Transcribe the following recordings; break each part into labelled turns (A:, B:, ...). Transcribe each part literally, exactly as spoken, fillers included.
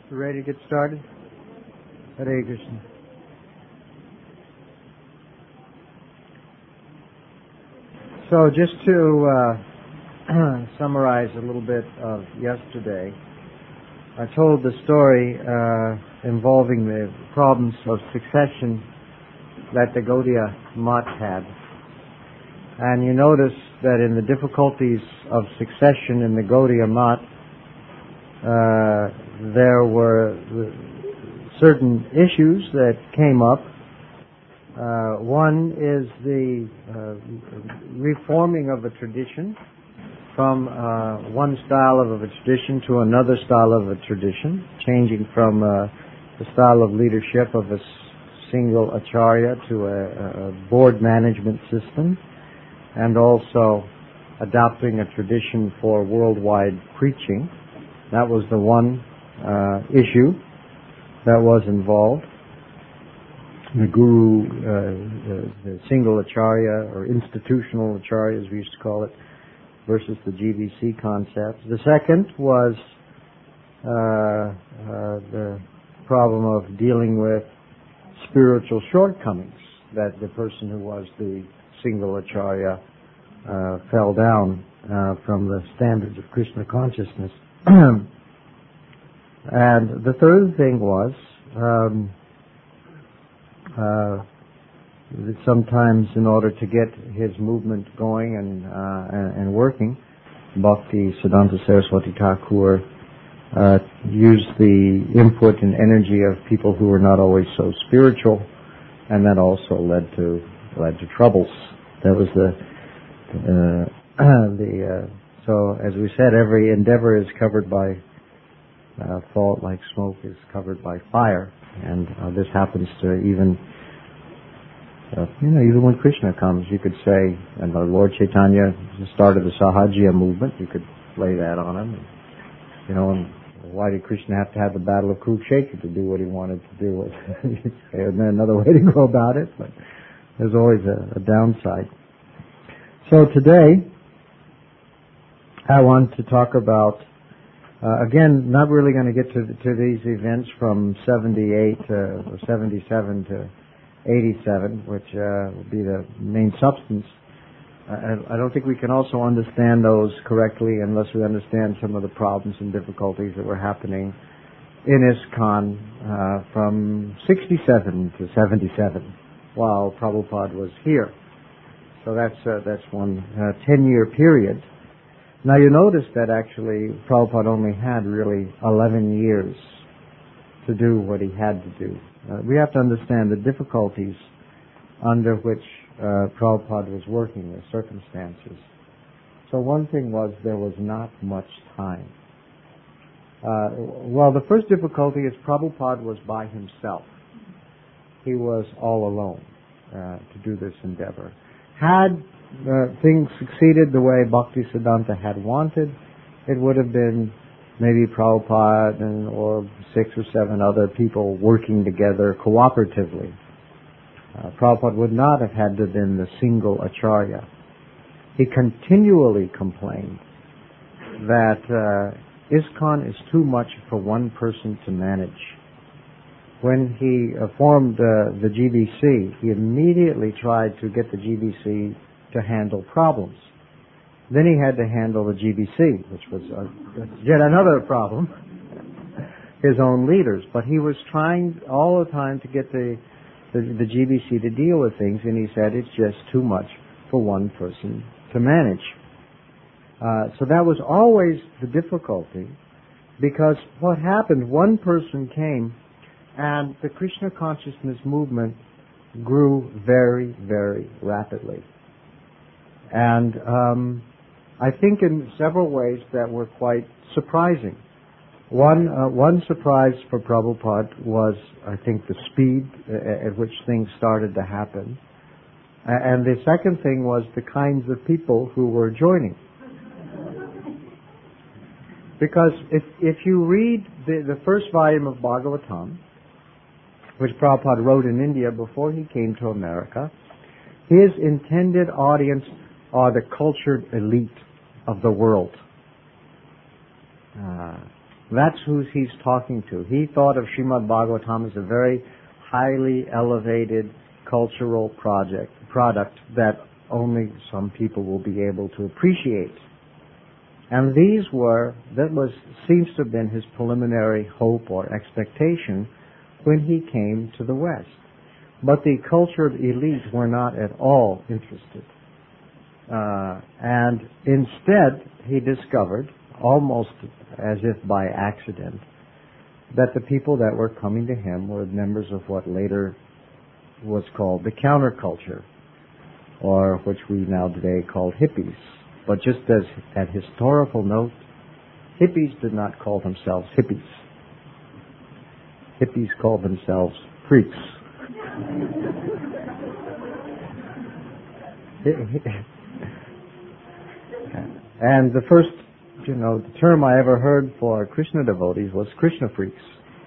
A: You ready to get started? Hare Krishna. So just to uh, summarize a little bit of yesterday, I told the story uh, involving the problems of succession that the Gaudiya Math had. And you notice that in the difficulties of succession in the Gaudiya Math, uh, there were certain issues that came up. Uh, one is the uh, reforming of a tradition from uh, one style of a tradition to another style of a tradition, changing from uh, the style of leadership of a single acharya to a, a board management system, and also adopting a tradition for worldwide preaching. That was the one uh, issue that was involved. The guru, uh, the, the single acharya, or institutional acharya as we used to call it, versus the G B C concept. The second was uh, uh, the problem of dealing with spiritual shortcomings, that the person who was the single acharya uh, fell down uh, from the standards of Krishna consciousness. And the third thing was um, uh, that sometimes in order to get his movement going and, uh, and, and working, Bhakti Siddhanta Saraswati Thakur uh, used the input and energy of people who were not always so spiritual, and that also led to led to troubles. That was the uh, the uh, so as we said, every endeavor is covered by uh, fault, like smoke is covered by fire, and uh, this happens to even. Uh, you know, even when Krishna comes, you could say, and the Lord Chaitanya started the Sahajya movement, you could lay that on him. And, you know, and why did Krishna have to have the Battle of Kurukshetra to do what he wanted to do? And then another way to go about it, but there's always a, a downside. So today, I want to talk about, uh, again, not really going to get to, to these events from seventy-eight to, or seventy-seven to eighty-seven, which uh, will be the main substance. I, I don't think we can also understand those correctly unless we understand some of the problems and difficulties that were happening in ISKCON uh, from sixty-seven to seventy-seven, while Prabhupada was here. So that's uh, that's one uh, ten-year period. Now you notice that actually Prabhupada only had really eleven years to do what he had to do. Uh, we have to understand the difficulties under which uh, Prabhupada was working, the circumstances. So one thing was there was not much time. Uh, well, the first difficulty is Prabhupada was by himself. He was all alone uh, to do this endeavor. Had uh, things succeeded the way Bhakti Siddhanta had wanted, it would have been maybe Prabhupada and, or six or seven other people working together cooperatively. Uh, Prabhupada would not have had to have been the single acharya. He continually complained that uh, ISKCON is too much for one person to manage. When he uh, formed uh, the G B C, he immediately tried to get the G B C to handle problems. Then he had to handle the G B C, which was uh, yet another problem, his own leaders. But he was trying all the time to get the, the, the G B C to deal with things, and he said it's just too much for one person to manage. Uh, so that was always the difficulty, because what happened, one person came, and the Krishna consciousness movement grew very, very rapidly. And um, I think in several ways that were quite surprising. One uh, one surprise for Prabhupada was, I think, the speed at which things started to happen. And the second thing was the kinds of people who were joining. Because if if you read the, the first volume of Bhagavatam, which Prabhupada wrote in India before he came to America, his intended audience are the cultured elite of the world. Uh, That's who he's talking to. He thought of Srimad Bhagavatam as a very highly elevated cultural project, product that only some people will be able to appreciate. And these were, that was, seems to have been his preliminary hope or expectation when he came to the West. But the cultured elite were not at all interested. Uh, and instead, he discovered, almost as if by accident, that the people that were coming to him were members of what later was called the counterculture, or which we now today call hippies. But just as at historical note, hippies did not call themselves hippies. Hippies called themselves freaks. And the first, you know, the term I ever heard for Krishna devotees was Krishna freaks.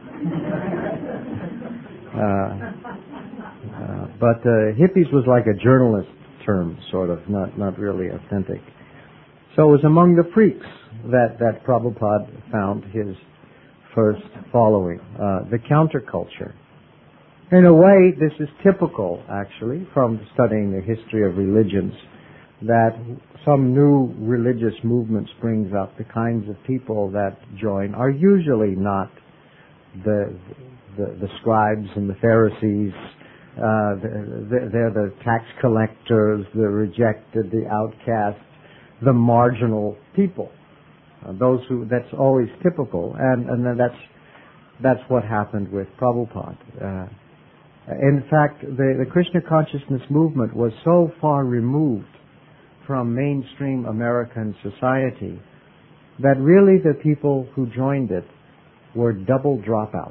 A: uh, uh, but uh, hippies was like a journalist term, sort of, not not really authentic. So it was among the freaks that, that Prabhupada found his first following, uh, the counterculture. In a way, this is typical, actually, from studying the history of religions, that some new religious movement springs up. The kinds of people that join are usually not the the, the scribes and the Pharisees. Uh, the, they're the tax collectors, the rejected, the outcast, the marginal people. Uh, those who, that's always typical, and, and then that's, that's what happened with Prabhupada. Uh, in fact, the, the Krishna consciousness movement was so far removed from mainstream American society that really the people who joined it were double dropouts.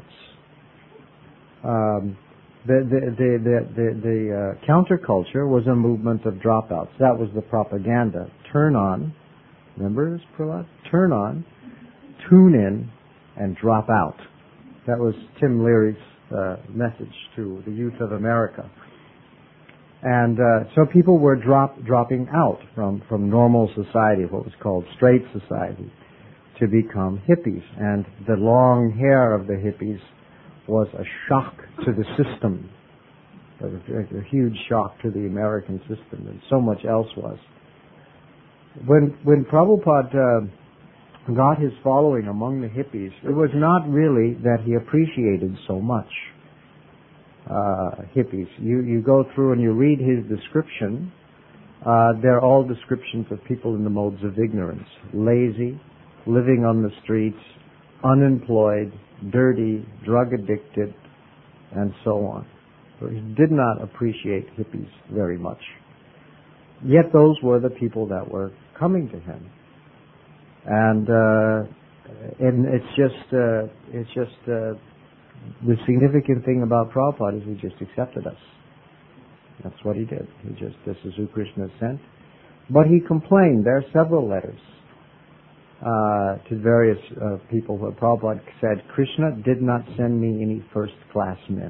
A: Um, The, the, the, the, the, the uh, counterculture was a movement of dropouts. That was the propaganda. Turn on, remember this, Prahlad? Turn on, tune in, and drop out. That was Tim Leary's uh, message to the youth of America. And uh, so people were drop, dropping out from, from normal society, what was called straight society, to become hippies. And the long hair of the hippies was a shock to the system, a, a huge shock to the American system, and so much else was. When when Prabhupada uh, got his following among the hippies, it was not really that he appreciated so much uh, hippies. You you go through and you read his description. Uh, they're all descriptions of people in the modes of ignorance: lazy, living on the streets, unemployed, dirty, drug addicted, and so on. So he did not appreciate hippies very much. Yet those were the people that were coming to him. And uh, and it's just uh, it's just uh, the significant thing about Prabhupada is he just accepted us. That's what he did. He just, this is who Krishna sent. But he complained. There are several letters Uh, to various uh, people where Prabhupada said, Krishna did not send me any first-class men.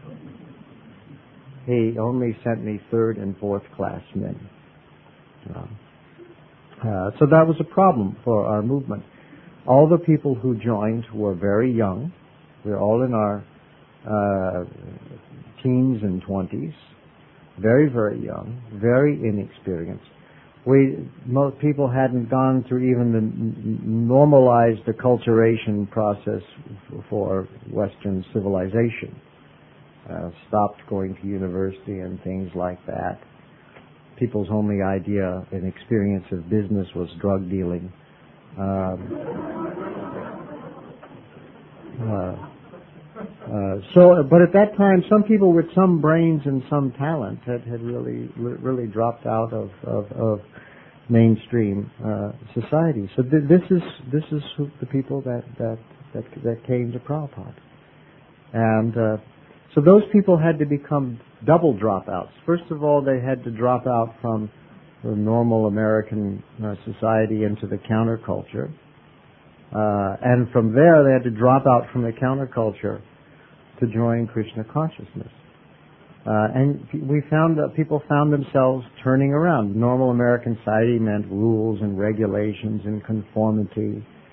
A: He only sent me third and fourth-class men. Uh, uh, so that was a problem for our movement. All the people who joined were very young. We were all in our uh, teens and twenties. Very, very young. Very inexperienced. We, most people hadn't gone through even the normalized acculturation process for Western civilization. Uh, stopped going to university and things like that. People's only idea and experience of business was drug dealing. Um, uh, uh, so, but at that time, some people with some brains and some talent had, had really, really dropped out of, of, of mainstream uh, society. So th- this is this is who, the people that that that, that came to Prabhupada, and uh, so those people had to become double dropouts. First of all, they had to drop out from the normal American uh, society into the counterculture, uh, and from there they had to drop out from the counterculture to join Krishna consciousness. Uh, and we found that people found themselves turning around. Normal American society meant rules and regulations and conformity.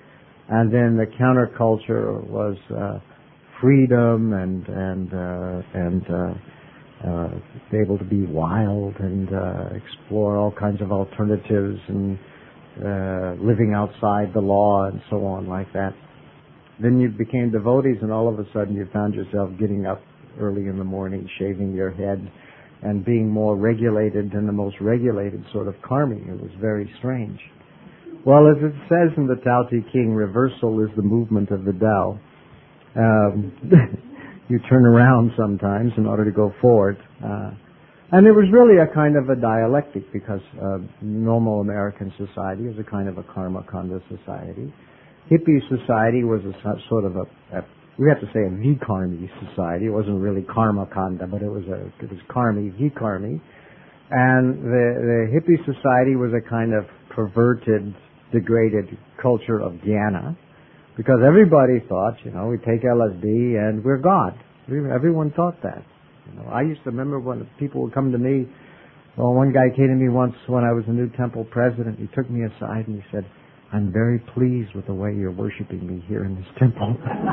A: And then the counterculture was uh, freedom and and uh, and uh, uh, be able to be wild and uh, explore all kinds of alternatives and uh, living outside the law and so on like that. Then you became devotees, and all of a sudden you found yourself getting up early in the morning, shaving your head, and being more regulated than the most regulated sort of karmi. It was very strange. Well, as it says in the Tao Te Ching, reversal is the movement of the Tao. Um, you turn around sometimes in order to go forward. Uh, and it was really a kind of a dialectic, because uh, normal American society is a kind of a karma kanda society. Hippie society was a sort of a, a we have to say a vikarmi society. It wasn't really karma kanda, but it was a it was karmi, vikarmi. And the, the hippie society was a kind of perverted, degraded culture of jnana, because everybody thought, you know, we take L S D and we're God. Everyone thought that. You know, I used to remember when people would come to me. Well, one guy came to me once when I was a new temple president. He took me aside and he said, "I'm very pleased with the way you're worshiping me here in this temple."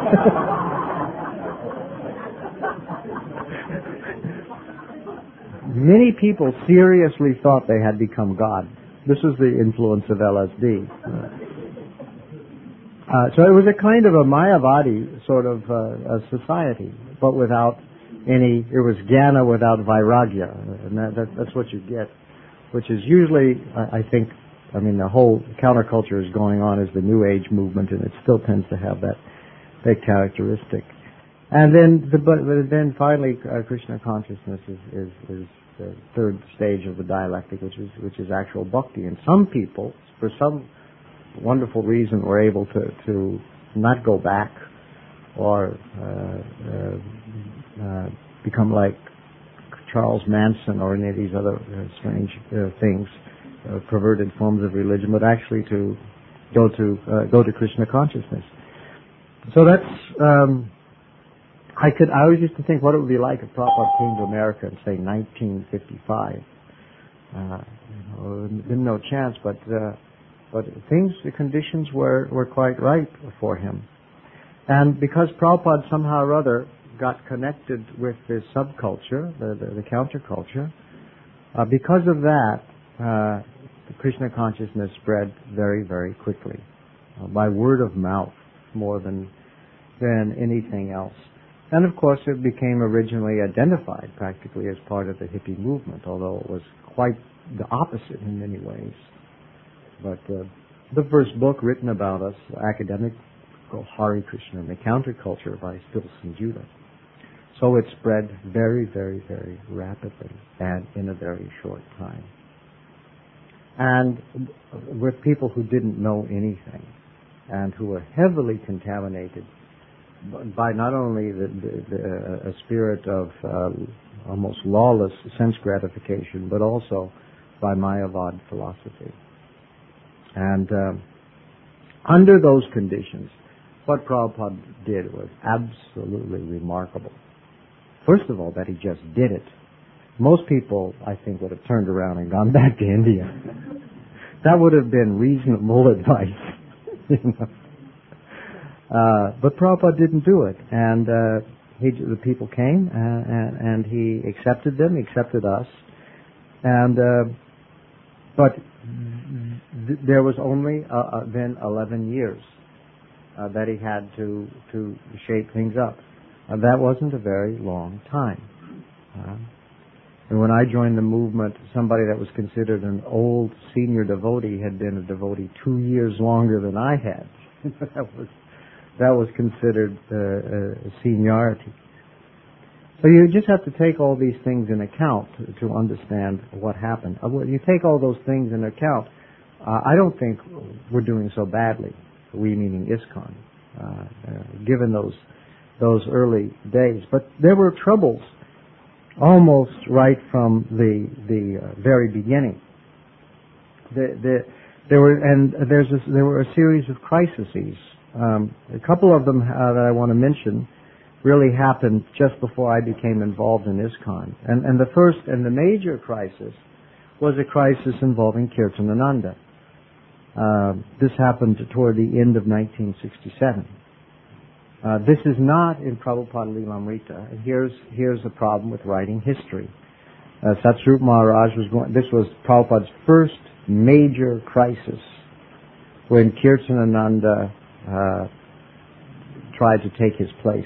A: Many people seriously thought they had become God. This was the influence of L S D. Uh, so it was a kind of a Mayavadi sort of uh, a society, but without any, it was jnana without vairagya, and that, that, that's what you get, which is usually, I, I think, I mean, the whole counterculture is going on as the New Age movement, and it still tends to have that that characteristic. And then, the, but then finally, uh, Krishna consciousness is, is is the third stage of the dialectic, which is which is actual bhakti. And some people, for some wonderful reason, were able to to not go back or uh, uh, uh, become like Charles Manson or any of these other uh, strange uh, things. Uh, perverted forms of religion, but actually to go to uh, go to Krishna consciousness. So that's um, I could I always used to think what it would be like if Prabhupada came to America in say nineteen fifty-five. Uh, you know, been no chance, but uh, but things the conditions were were quite right for him, and because Prabhupada somehow or other got connected with this subculture, the the, the counterculture, uh, because of that. Uh, The Krishna consciousness spread very, very quickly, uh, by word of mouth more than than anything else. And of course, it became originally identified practically as part of the hippie movement, although it was quite the opposite in many ways. But uh, the first book written about us, academic, called Hare Krishna and the Counterculture by Stilson Judah. So it spread very, very, very rapidly and in a very short time. And with people who didn't know anything and who were heavily contaminated by not only the, the, the, a spirit of uh, almost lawless sense gratification, but also by Mayavad philosophy. And uh, under those conditions, what Prabhupada did was absolutely remarkable. First of all, that he just did it. Most people, I think, would have turned around and gone back to India. That would have been reasonable advice. You know? uh, but Prabhupada didn't do it. And uh, he, the people came, uh, and, and he accepted them, accepted us. And uh, But th- there was only uh, uh, then eleven years uh, that he had to, to shape things up. Uh, that wasn't a very long time. Uh, And when I joined the movement, somebody that was considered an old senior devotee had been a devotee two years longer than I had. that was that was considered uh, uh, seniority. So you just have to take all these things in account to, to understand what happened. Uh, when you take all those things in account, uh, I don't think we're doing so badly. We meaning ISKCON, uh, uh, given those those early days. But there were troubles. Almost right from the the uh, very beginning. The, the, there were and there's a, there were a series of crises. Um, a couple of them uh, that I want to mention really happened just before I became involved in ISKCON. And and the first and the major crisis was a crisis involving Kirtanananda. Uh, this happened toward the end of nineteen sixty-seven. Uh, this is not in Prabhupada Lilamrita. And here's, here's the problem with writing history. Uh, Satsvarup Maharaj was going, this was Prabhupada's first major crisis when Kirtanananda uh, tried to take his place.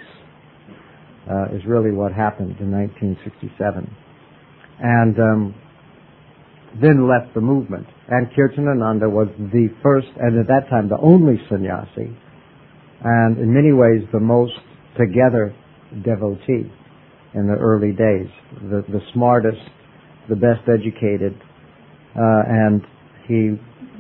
A: Uh, is really what happened in nineteen sixty-seven. And um, then left the movement. And Kirtanananda was the first, and at that time the only sannyasi, and in many ways the most together devotee in the early days, the, the smartest, the best educated, uh, and he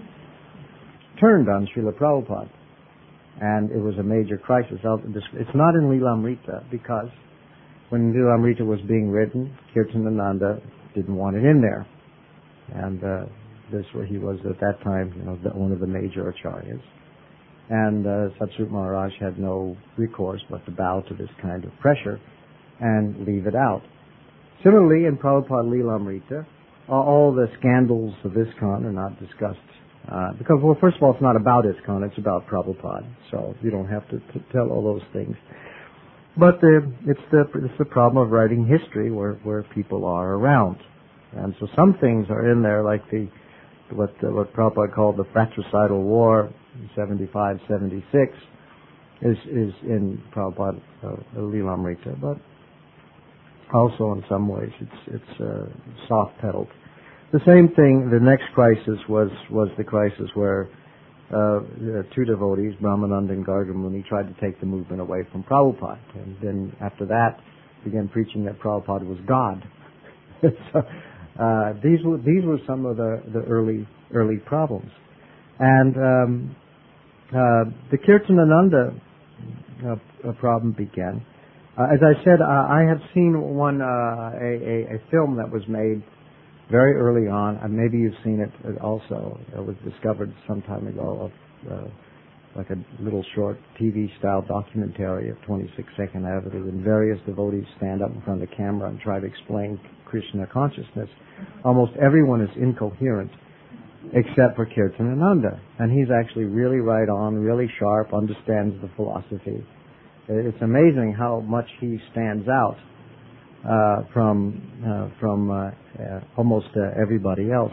A: turned on Srila Prabhupada, and it was a major crisis. It's not in Lilamrita because when Lilamrita was being written, Kirtanananda didn't want it in there, and uh, this where he was at that time, you know, the, one of the major acharyas. And uh, Satsvarup Maharaj had no recourse but to bow to this kind of pressure and leave it out. Similarly, in Prabhupada Lilamrita, all the scandals of ISKCON are not discussed. Uh, because, well, first of all, it's not about ISKCON, it's about Prabhupada. So you don't have to, to tell all those things. But the, it's, the, it's the problem of writing history where, where people are around. And so some things are in there, like the what, uh, what Prabhupada called the fratricidal war, seventy-five seventy-six, is, is in Prabhupada uh, Lilamrita, but also in some ways it's, it's uh, soft-pedaled. The same thing, the next crisis was, was the crisis where uh, two devotees, Brahmananda and Gargamuni, tried to take the movement away from Prabhupada. And then after that, began preaching that Prabhupada was God. so, uh, these were, these were some of the, the early, early problems. And um, uh, the Kirtanananda uh, problem began. Uh, as I said, uh, I have seen one, uh, a, a, a film that was made very early on, and maybe you've seen it also. It was discovered some time ago, of, uh, like a little short T V-style documentary of twenty-six second evidence, and various devotees stand up in front of the camera and try to explain Krishna consciousness. Almost everyone is incoherent except for Kirtanananda, and he's actually really right on, really sharp, understands the philosophy. It's amazing how much he stands out uh, from uh, from uh, uh, almost uh, everybody else.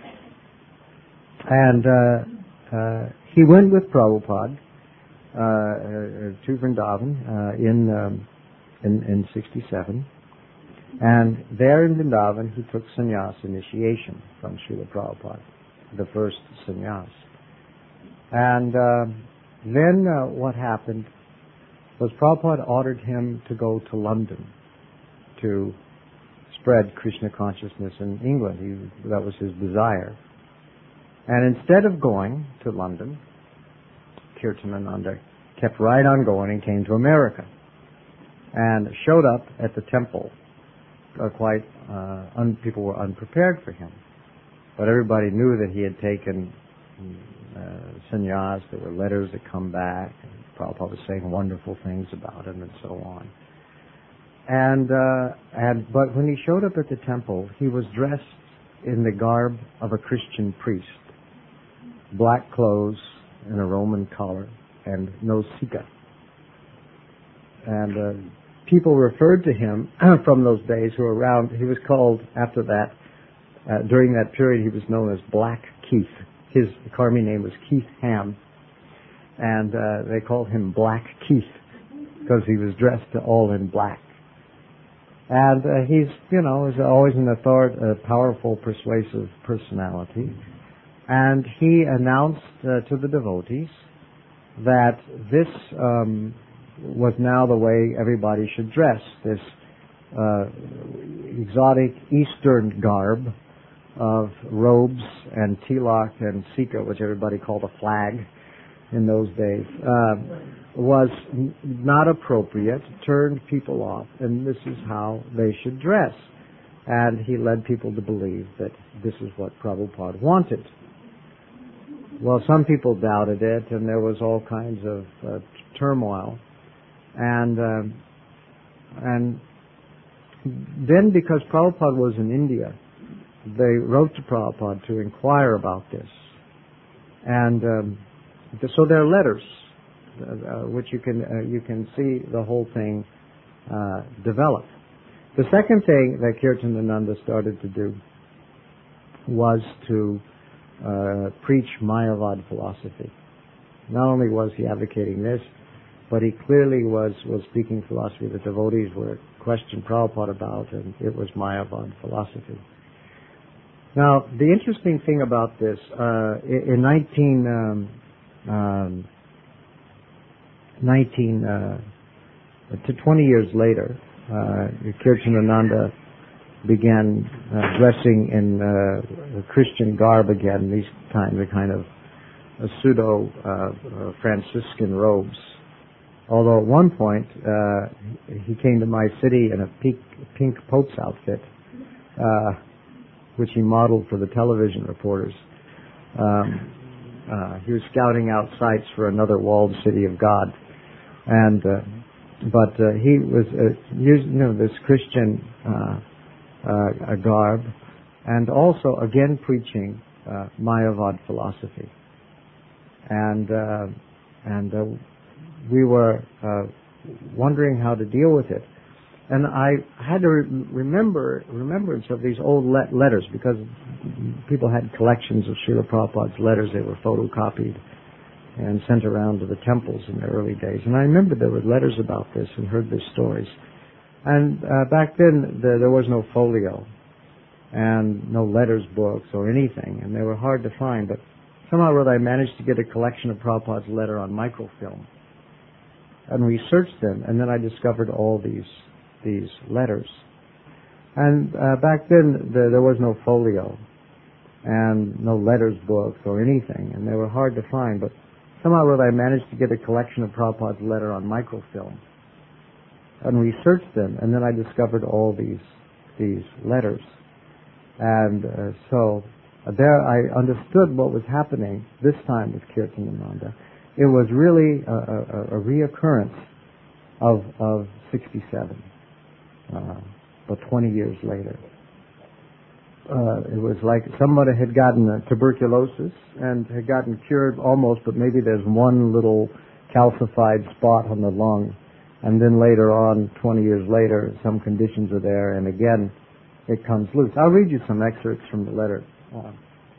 A: And uh, uh, he went with Prabhupada uh, uh, to Vrindavan uh, in, um, in in sixty-seven, and there in Vrindavan he took sannyas initiation from Srila Prabhupada, the first sannyas. And uh, then uh, what happened was Prabhupada ordered him to go to London to spread Krishna consciousness in England. He, that was his desire. And instead of going to London, Kirtanananda kept right on going and came to America and showed up at the temple. Uh, quite, uh, un, people were unprepared for him. But everybody knew that he had taken uh, sannyas. There were letters that come back. And Prabhupada was saying wonderful things about him and so on. And, uh, and, but when he showed up at the temple, he was dressed in the garb of a Christian priest. Black clothes and a Roman collar and no sika. And, uh, people referred to him from those days who were around. He was called, after that, uh, during that period, he was known as Black Keith. His Karmi name was Keith Ham. And uh, they called him Black Keith because he was dressed all in black. And uh, he's, you know, is always an authority, a powerful, persuasive personality. And he announced uh, to the devotees that this um, was now the way everybody should dress, this uh, exotic Eastern garb of robes and tilak and sika, which everybody called a flag in those days, uh, was n- not appropriate, turned people off, and this is how they should dress. And he led people to believe that this is what Prabhupada wanted. Well, some people doubted it, and there was all kinds of uh, turmoil. And um, and then, because Prabhupada was in India, they wrote to Prabhupada to inquire about this. And um, so there are letters, uh, which you can uh, you can see the whole thing uh, develop. The second thing that Kirtanananda started to do was to uh, preach Mayavad philosophy. Not only was he advocating this, but he clearly was, was speaking philosophy that devotees were questioning Prabhupada about, and it was Mayavad philosophy. Now, the interesting thing about this, uh, in nineteen, um, um, nineteen, uh, to twenty years later, uh, Kirtanananda began uh, dressing in uh, Christian garb again, these times a kind of a pseudo uh, uh, Franciscan robes. Although at one point uh, he came to my city in a pink, pink Pope's outfit, uh, which he modeled for the television reporters. Um, uh, he was scouting out sites for another walled city of God, and uh, but uh, he was uh, using, you know, this Christian uh, uh, garb, and also again preaching uh, Mayavad philosophy. And uh, and uh, we were uh, wondering how to deal with it, and I had to re- remember remembrance of these old le- letters, because people had collections of Srila Prabhupada's letters. They were photocopied and sent around to the temples in the early days. And I remember there were letters about this and heard these stories. And uh, back then there, there was no folio and no letters books or anything, and they were hard to find. But somehow or other I managed to get a collection of Prabhupada's letter on microfilm and researched them, and then I discovered all these these letters. And uh, back then there, there was no folio and no letters books or anything, and they were hard to find. But somehow or other I managed to get a collection of Prabhupada's letter on microfilm and researched them, and then I discovered all these these letters. And uh, so uh, there I understood what was happening this time with Kirtanananda. It was really a, a, a reoccurrence of of sixty-seven, uh, but twenty years later. Uh, it was like somebody had gotten uh, tuberculosis and had gotten cured almost, but maybe there's one little calcified spot on the lung, and then later on, twenty years later, some conditions are there, and again, it comes loose. I'll read you some excerpts from the letter, uh,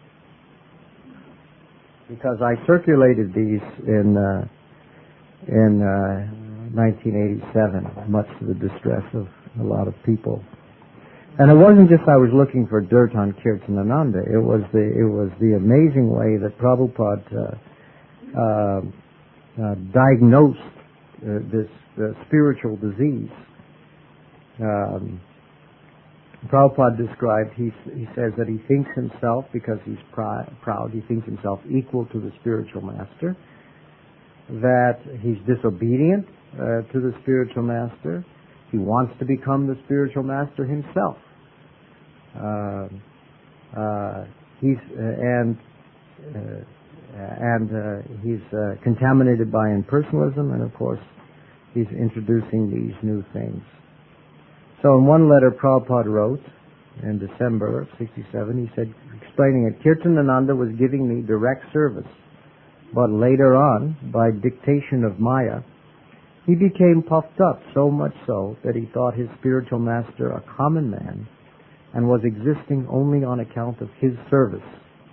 A: because I circulated these in uh, in uh, nineteen eighty-seven, much to the distress of a lot of people. And it wasn't just I was looking for dirt on Kirtanananda. It was the it was the amazing way that Prabhupada uh, uh, uh, diagnosed uh, this uh, spiritual disease. Um, Prabhupada described, he, he says that he thinks himself, because he's pr- proud, he thinks himself equal to the spiritual master, that he's disobedient uh, to the spiritual master. He wants to become the spiritual master himself. Uh, uh, he's uh, and uh, and uh, he's uh, contaminated by impersonalism, and of course, he's introducing these new things. So, in one letter Prabhupada wrote in December of sixty-seven, he said, explaining it, Kirtanananda was giving me direct service, but later on, by dictation of Maya, he became puffed up, so much so that he thought his spiritual master a common man and was existing only on account of his service.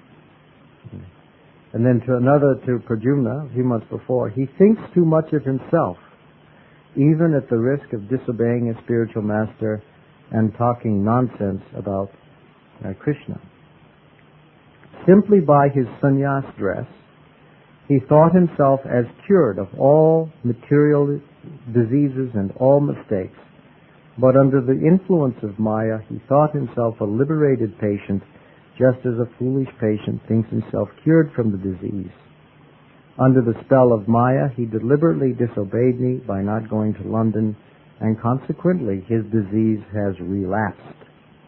A: And then to another, to Pradyumna, a few months before, he thinks too much of himself, even at the risk of disobeying his spiritual master and talking nonsense about uh, Krishna. Simply by his sannyas dress, he thought himself as cured of all material diseases and all mistakes, but under the influence of Maya, he thought himself a liberated patient, just as a foolish patient thinks himself cured from the disease. Under the spell of Maya, he deliberately disobeyed me by not going to London, and consequently his disease has relapsed.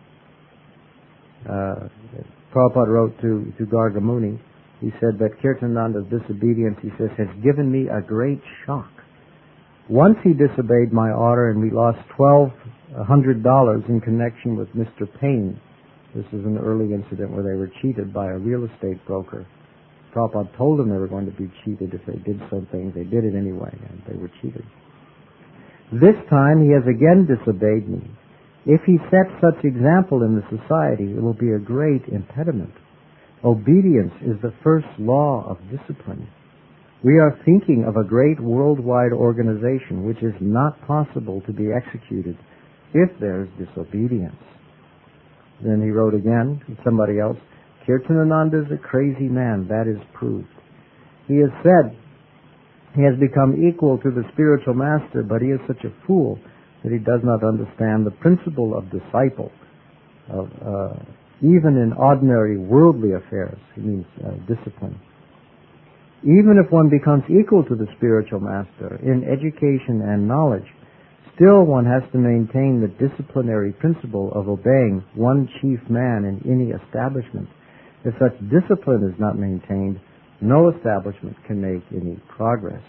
A: Uh, Prabhupada wrote to, to Gargamuni, he said that Kirtananda's disobedience, he says, has given me a great shock. Once he disobeyed my order and we lost twelve hundred dollars in connection with Mister Payne. This is an early incident where they were cheated by a real estate broker. Prabhupada told them they were going to be cheated if they did something. They did it anyway, and they were cheated. This time he has again disobeyed me. If he sets such example in the society, it will be a great impediment. Obedience is the first law of discipline. We are thinking of a great worldwide organization which is not possible to be executed if there is disobedience. Then he wrote again to somebody else, Kirtanananda is a crazy man, that is proved. He has said he has become equal to the spiritual master, but he is such a fool that he does not understand the principle of disciple, of, uh, even in ordinary worldly affairs. He means uh, discipline. Even if one becomes equal to the spiritual master in education and knowledge, still one has to maintain the disciplinary principle of obeying one chief man in any establishment. If such discipline is not maintained, no establishment can make any progress.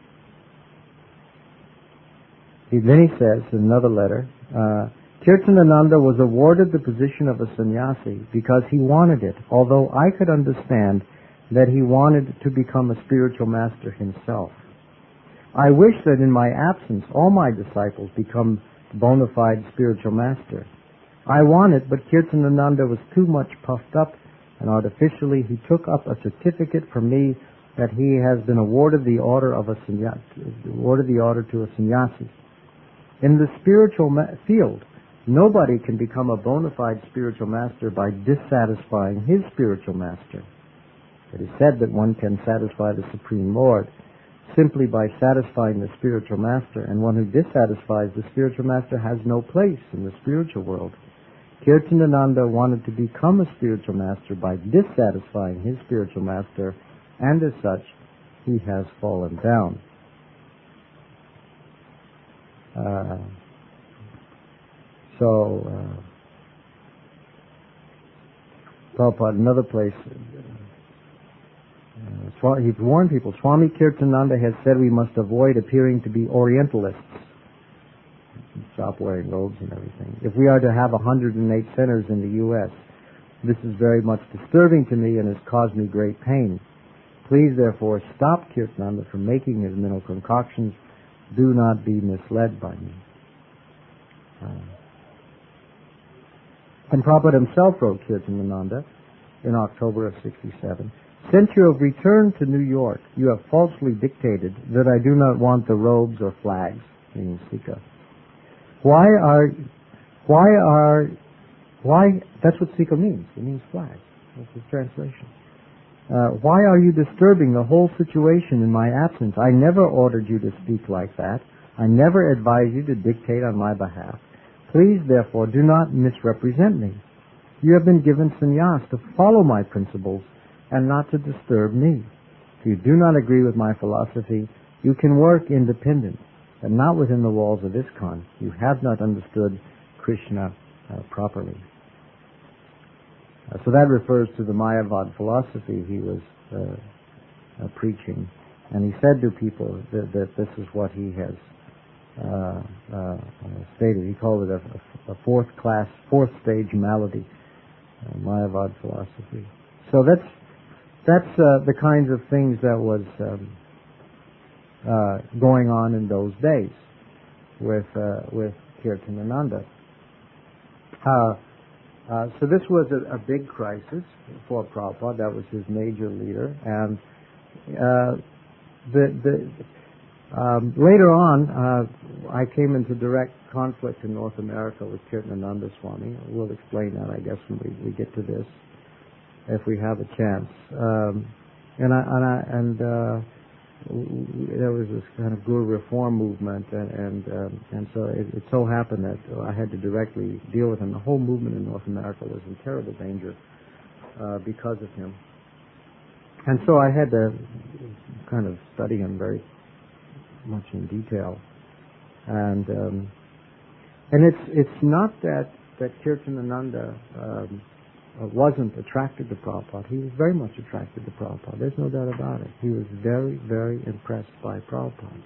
A: He, then he says in another letter, uh, Kirtanananda was awarded the position of a sannyasi because he wanted it, although I could understand that he wanted to become a spiritual master himself. I wish that in my absence all my disciples become bona fide spiritual master. I want it, but Kirtanananda was too much puffed up, and artificially he took up a certificate from me that he has been awarded the order of a sannyasi, awarded the order to a sannyasi. In the spiritual ma- field, nobody can become a bona fide spiritual master by dissatisfying his spiritual master. It is said that one can satisfy the Supreme Lord simply by satisfying the spiritual master, and one who dissatisfies the spiritual master has no place in the spiritual world. Kirtanananda wanted to become a spiritual master by dissatisfying his spiritual master, and as such, he has fallen down. Uh, so, uh, Prabhupada, another place, uh, he warned people, Swami Kirtananda has said we must avoid appearing to be Orientalists. Stop wearing robes and everything. If we are to have one hundred eight centers in the U S, this is very much disturbing to me and has caused me great pain. Please, therefore, stop Kirtananda from making his mental concoctions. Do not be misled by me. Uh, and Prabhupada himself wrote Kirtanananda in October of sixty-seven. Since you have returned to New York, you have falsely dictated that I do not want the robes or flags, meaning Sikha. Why are, why are, why, that's what Sikha means. It means flag. That's his translation. Uh, why are you disturbing the whole situation in my absence? I never ordered you to speak like that. I never advised you to dictate on my behalf. Please, therefore, do not misrepresent me. You have been given sannyas to follow my principles and not to disturb me. If you do not agree with my philosophy, you can work independent, but not within the walls of ISKCON. You have not understood Krishna uh, properly. Uh, so that refers to the Mayavad philosophy he was uh, uh, preaching. And he said to people that, that this is what he has uh, uh, stated. He called it a, a fourth class, fourth stage malady, uh, Mayavad philosophy. So that's that's uh, the kinds of things that was um, uh, going on in those days with uh, with Kirtanananda. Uh, Uh, so this was a, a big crisis for Prabhupada. That was his major leader. And uh, the, the, um, later on, uh, I came into direct conflict in North America with Kirtanananda Swami. We'll explain that, I guess, when we, we get to this, if we have a chance. Um, and I, and, I, and uh, there was this kind of Guru reform movement, and and, um, and so it, it so happened that I had to directly deal with him. The whole movement in North America was in terrible danger uh, because of him, and so I had to kind of study him very much in detail. And um, and it's it's not that that Kirtanananda um, wasn't attracted to Prabhupada. He was very much attracted to Prabhupada. There's no doubt about it. He was very, very impressed by Prabhupada.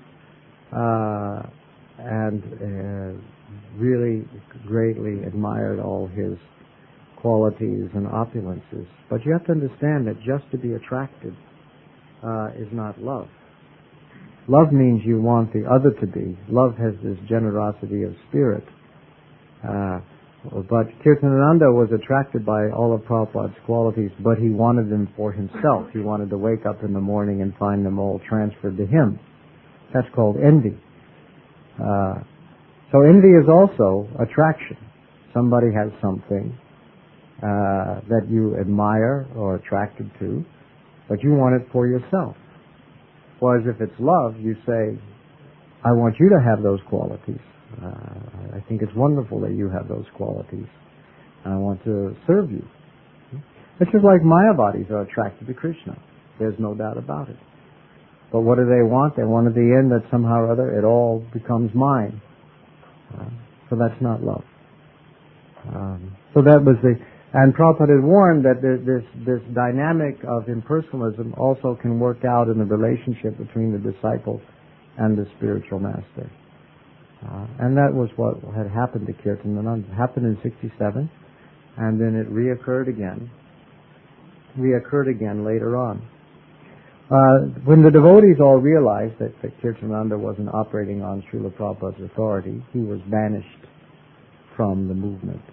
A: Uh, and uh, really greatly admired all his qualities and opulences. But you have to understand that just to be attracted uh, is not love. Love means you want the other to be. Love has this generosity of spirit. Uh, but Kirtanananda was attracted by all of Prabhupada's qualities, but he wanted them for himself. He wanted to wake up in the morning and find them all transferred to him. That's called envy. Uh, so envy is also attraction. Somebody has something uh, that you admire or attracted to, but you want it for yourself. Whereas if it's love, you say, I want you to have those qualities. Uh, I think it's wonderful that you have those qualities. I want to serve you. It's just like Mayavadis are attracted to Krishna. There's no doubt about it. But what do they want? They want at the end that somehow or other it all becomes mine. Uh, so that's not love. Um, so that was the... And Prabhupada had warned that this, this dynamic of impersonalism also can work out in the relationship between the disciple and the spiritual master. Uh, and that was what had happened to Kirtanananda. It happened in sixty-seven, and then it reoccurred again. Reoccurred again later on. Uh, when the devotees all realized that, that Kirtanananda wasn't operating on Srila Prabhupada's authority, he was banished from the movement.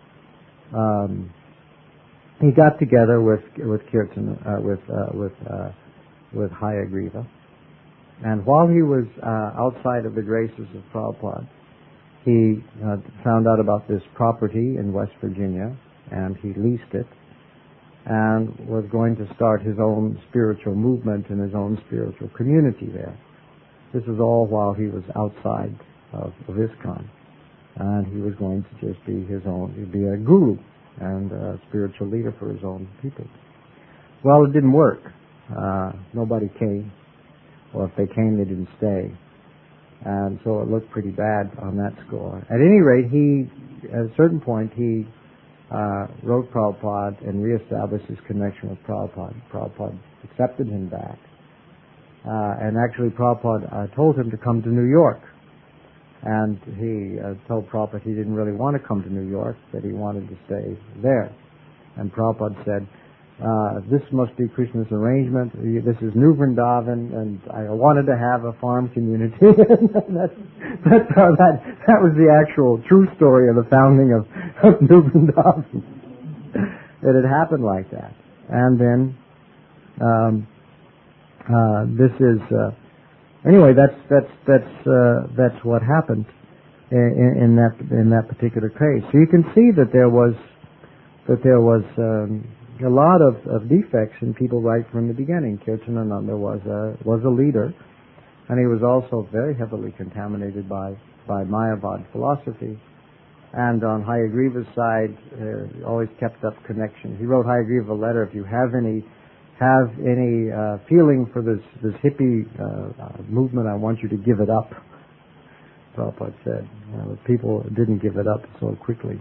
A: Um, he got together with with Kirtan uh, with uh, with uh, with Hayagriva, and while he was uh, outside of the graces of Prabhupada, he uh, found out about this property in West Virginia, and he leased it, and was going to start his own spiritual movement and his own spiritual community there. This was all while he was outside of, of ISKCON. And he was going to just be his own, he'd be a guru and a spiritual leader for his own people. Well, it didn't work. Uh, nobody came. Or if they came, they didn't stay. And so it looked pretty bad on that score. At any rate, he, at a certain point, he uh, wrote Prabhupada and reestablished his connection with Prabhupada. Prabhupada accepted him back. Uh, and actually, Prabhupada uh, told him to come to New York. And he uh, told Prabhupada he didn't really want to come to New York, that he wanted to stay there. And Prabhupada said, uh, this must be Krishna's arrangement. This is New Vrindavan, and I wanted to have a farm community. that's, that's how that, that was the actual true story of the founding of, of New Vrindavan. It had happened like that. And then, um, uh, this is... Uh, Anyway, that's that's that's uh, that's what happened in, in that in that particular case. So you can see that there was that there was um, a lot of, of defects in people right from the beginning. Kirtanananda was a was a leader, and he was also very heavily contaminated by by Mayavad philosophy. And on Hayagriva's side, uh, always kept up connection. He wrote Hayagriva a letter. If you have any. have any uh, feeling for this this hippie uh, uh, movement, I want you to give it up. Prabhupada said. You know, people didn't give it up so quickly.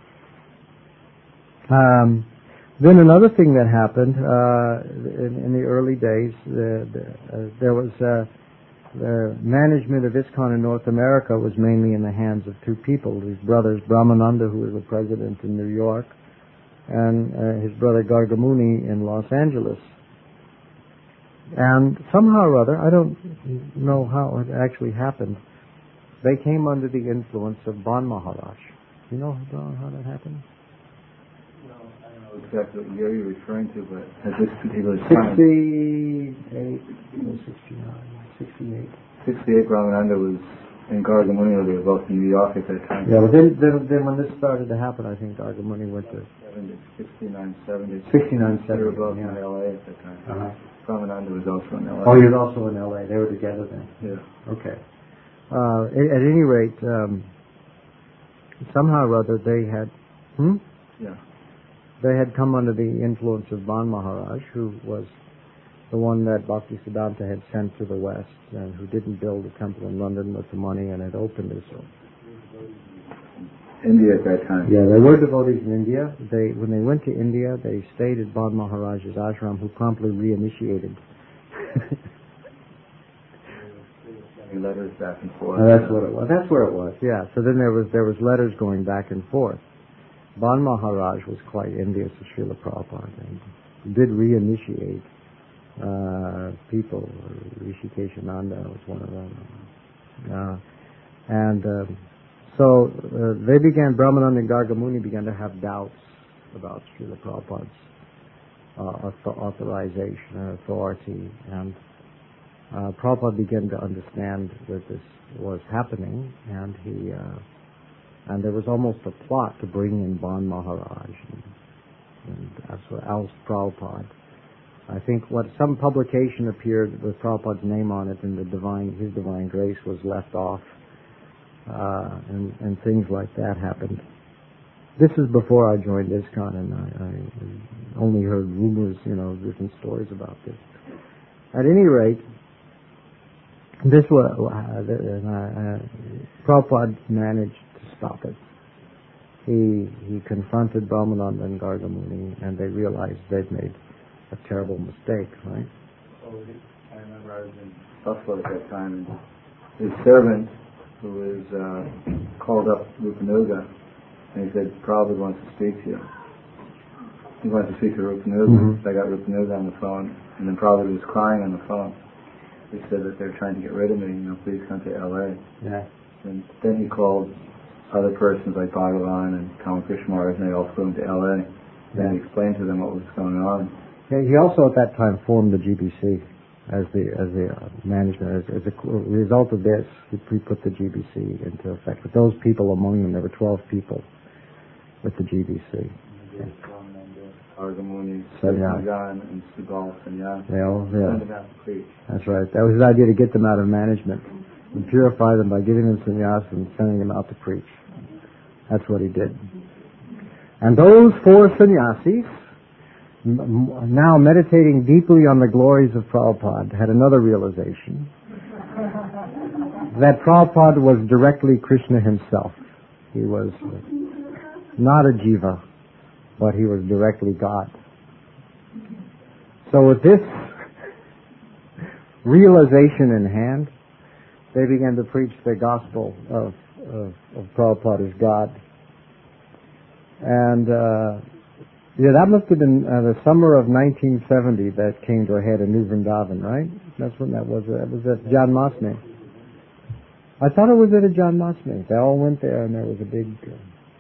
A: Um, then another thing that happened uh, in, in the early days, the, the, uh, there was uh, the management of ISKCON in North America was mainly in the hands of two people, his brothers Brahmananda, who was the president in New York, and uh, his brother Gargamuni in Los Angeles. And somehow or other, I don't know how it actually happened, they came under the influence of Ban Maharaj. You know how that happened?
B: No, I don't know exactly what year you're referring to, but at this particular time...
A: sixty-eight, sixty-nine, sixty-eight.
B: sixty-eight, Brahmananda was in Gargamuni, they were both in New York at that time.
A: Yeah, but then, then, then when this started to happen, I think Gargamuni went to...
B: sixty-nine, seventy.
A: sixty-nine, seventy.
B: They were both
A: yeah.
B: in L A at that time.
A: Uh-huh.
B: Brahmananda was also in L A.
A: Oh, he was also in L A. They were together then.
B: Yeah.
A: Okay. Uh, at, at any rate, um, somehow or other they had... Hmm?
B: Yeah.
A: They had come under the influence of Ban Maharaj, who was the one that Bhaktisiddhanta had sent to the West, and who didn't build a temple in London with the money and had opened it. So.
B: India at that time.
A: Yeah, there were devotees in India. They, when they went to India, they stayed at Ban Maharaj's ashram, who promptly reinitiated.
B: Sending letters back and forth.
A: Uh, that's what it was. That's where it was. Yeah. So then there was there was letters going back and forth. Ban Maharaj was quite envious of Srila Prabhupada and did reinitiate uh, people. Rishikeshananda was one of them. Uh, and uh, so uh, they began, Brahmananda and Gargamuni began to have doubts about Srila Prabhupada's uh, authorization and authority. And uh, Prabhupada began to understand that this was happening, and he uh, and there was almost a plot to bring in Ban Maharaj and, and that's what oust Prabhupada. I think what some publication appeared with Prabhupada's name on it, and the divine, his divine grace was left off, uh, and, and things like that happened. This is before I joined ISKCON, and I, I only heard rumors, you know, different stories about this. At any rate, this was uh, uh, Prabhupada managed to stop it. He he confronted Brahmananda and Gargamuni, and they realized they'd made a terrible mistake, right?
B: Oh, I remember I was in Buffalo at that time, and his servant, who was uh, called up Rupanuga, and he said, Prabhupada wants to speak to you. He wanted to speak to Rupanuga. Mm-hmm. So I got Rupanuga on the phone, and then Prabhupada was crying on the phone. He said that they're trying to get rid of me, you know, please come to L A.
A: Yeah.
B: And then he called other persons like Bhagavan and Kama Krishna Maharaj, and they all flew into L A. Yeah. And he explained to them what was going on.
A: He also at that time formed the G B C as the as the uh, management. As, as a result of this, he put the G B C into effect. But those people among them, there were twelve people with the G B C.
B: Argamuni,
A: Sannyas,
B: and Sugal, Sannyas.
A: They all, yeah.
B: Send them out to preach.
A: That's right. That was his idea, to get them out of management and purify them by giving them sannyas and sending them out to preach. That's what he did. And those four sannyasis, now meditating deeply on the glories of Prabhupada, had another realization, that Prabhupada was directly Krishna himself. He was not a jiva, but he was directly God. So with this realization in hand, they began to preach the gospel of, of, of Prabhupada as God. And uh, yeah, that must have been uh, the summer of nineteen seventy that came to a head in New Vrindavan, right? That's when that was. That was at John Masme. I thought it was at a John Masme. They all went there, and there was a big. Uh,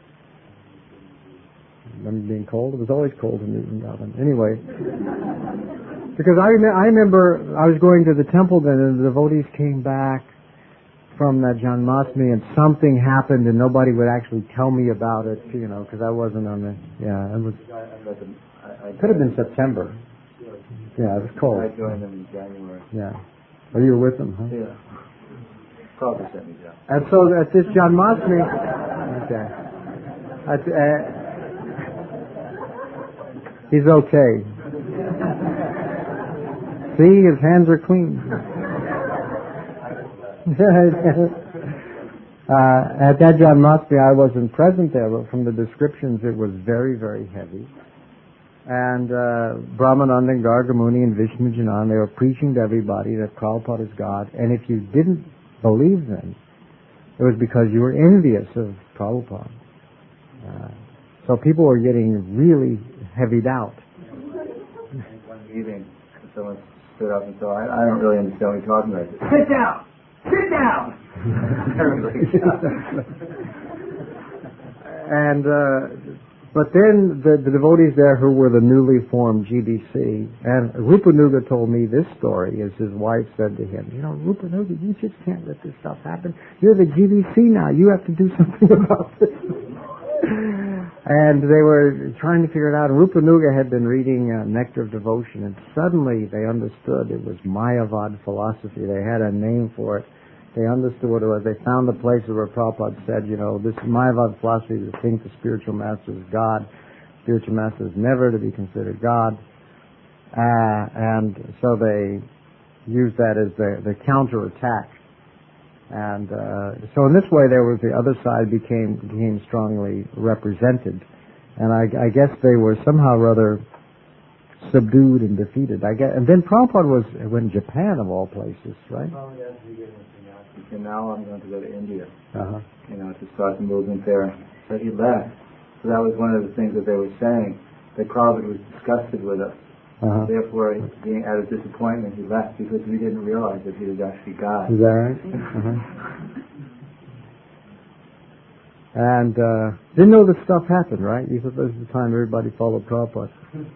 A: remember being cold? It was always cold in New Vrindavan. Anyway, because I rem- I remember I was going to the temple then, and the devotees came back from that John Masme, and something happened, and nobody would actually tell me about it, you know, because I wasn't on the. Yeah, it was.
B: I, I
A: could have been September. Yeah, it was cold.
B: I joined them in January.
A: Yeah. Oh, you were with them, huh?
B: Yeah. Probably sent me down.
A: And so at this John Masme, okay. At, uh, he's okay. See, his hands are clean. uh, at that John Masme, I wasn't present there, but from the descriptions, it was very, very heavy. And uh, Brahmananda and Gargamuni and Vishnu Janan, they were preaching to everybody that Prabhupada is God. And if you didn't believe them, it was because you were envious of Prabhupada. Uh, so people were getting really heavied out.
B: One evening, someone stood up and said, I, I don't really understand what you're talking about. Sit down! Sit down!
A: And uh, but then the, the devotees there who were the newly formed G B C, and Rupanuga told me this story as his wife said to him, you know, Rupanuga, you just can't let this stuff happen. You're the G B C now. You have to do something about this. And they were trying to figure it out. And Rupanuga had been reading uh, Nectar of Devotion, and suddenly they understood it was Mayavad philosophy. They had a name for it. They understood what it was. They found the places where Prabhupada said, you know, this Mayavad philosophy is to think the spiritual master is God. Spiritual master is never to be considered God. Uh, and so they used that as the, the counterattack. And uh, so in this way, there was the other side became became strongly represented. And I, I guess they were somehow rather subdued and defeated. I guess, and then Prabhupada was in Japan, of all places, right?
B: Oh, yes, he did. And now I'm going to go to India,
A: uh-huh.
B: you know, to start the movement there. So he left, So that was one of the things that they were saying, that Prabhupada was disgusted with us.
A: Uh-huh.
B: Therefore, being out of disappointment, he left because we didn't realize that he was actually God.
A: Is that right? Uh-huh. And uh, didn't know this stuff happened, right? You thought this was the time everybody followed Prabhupada.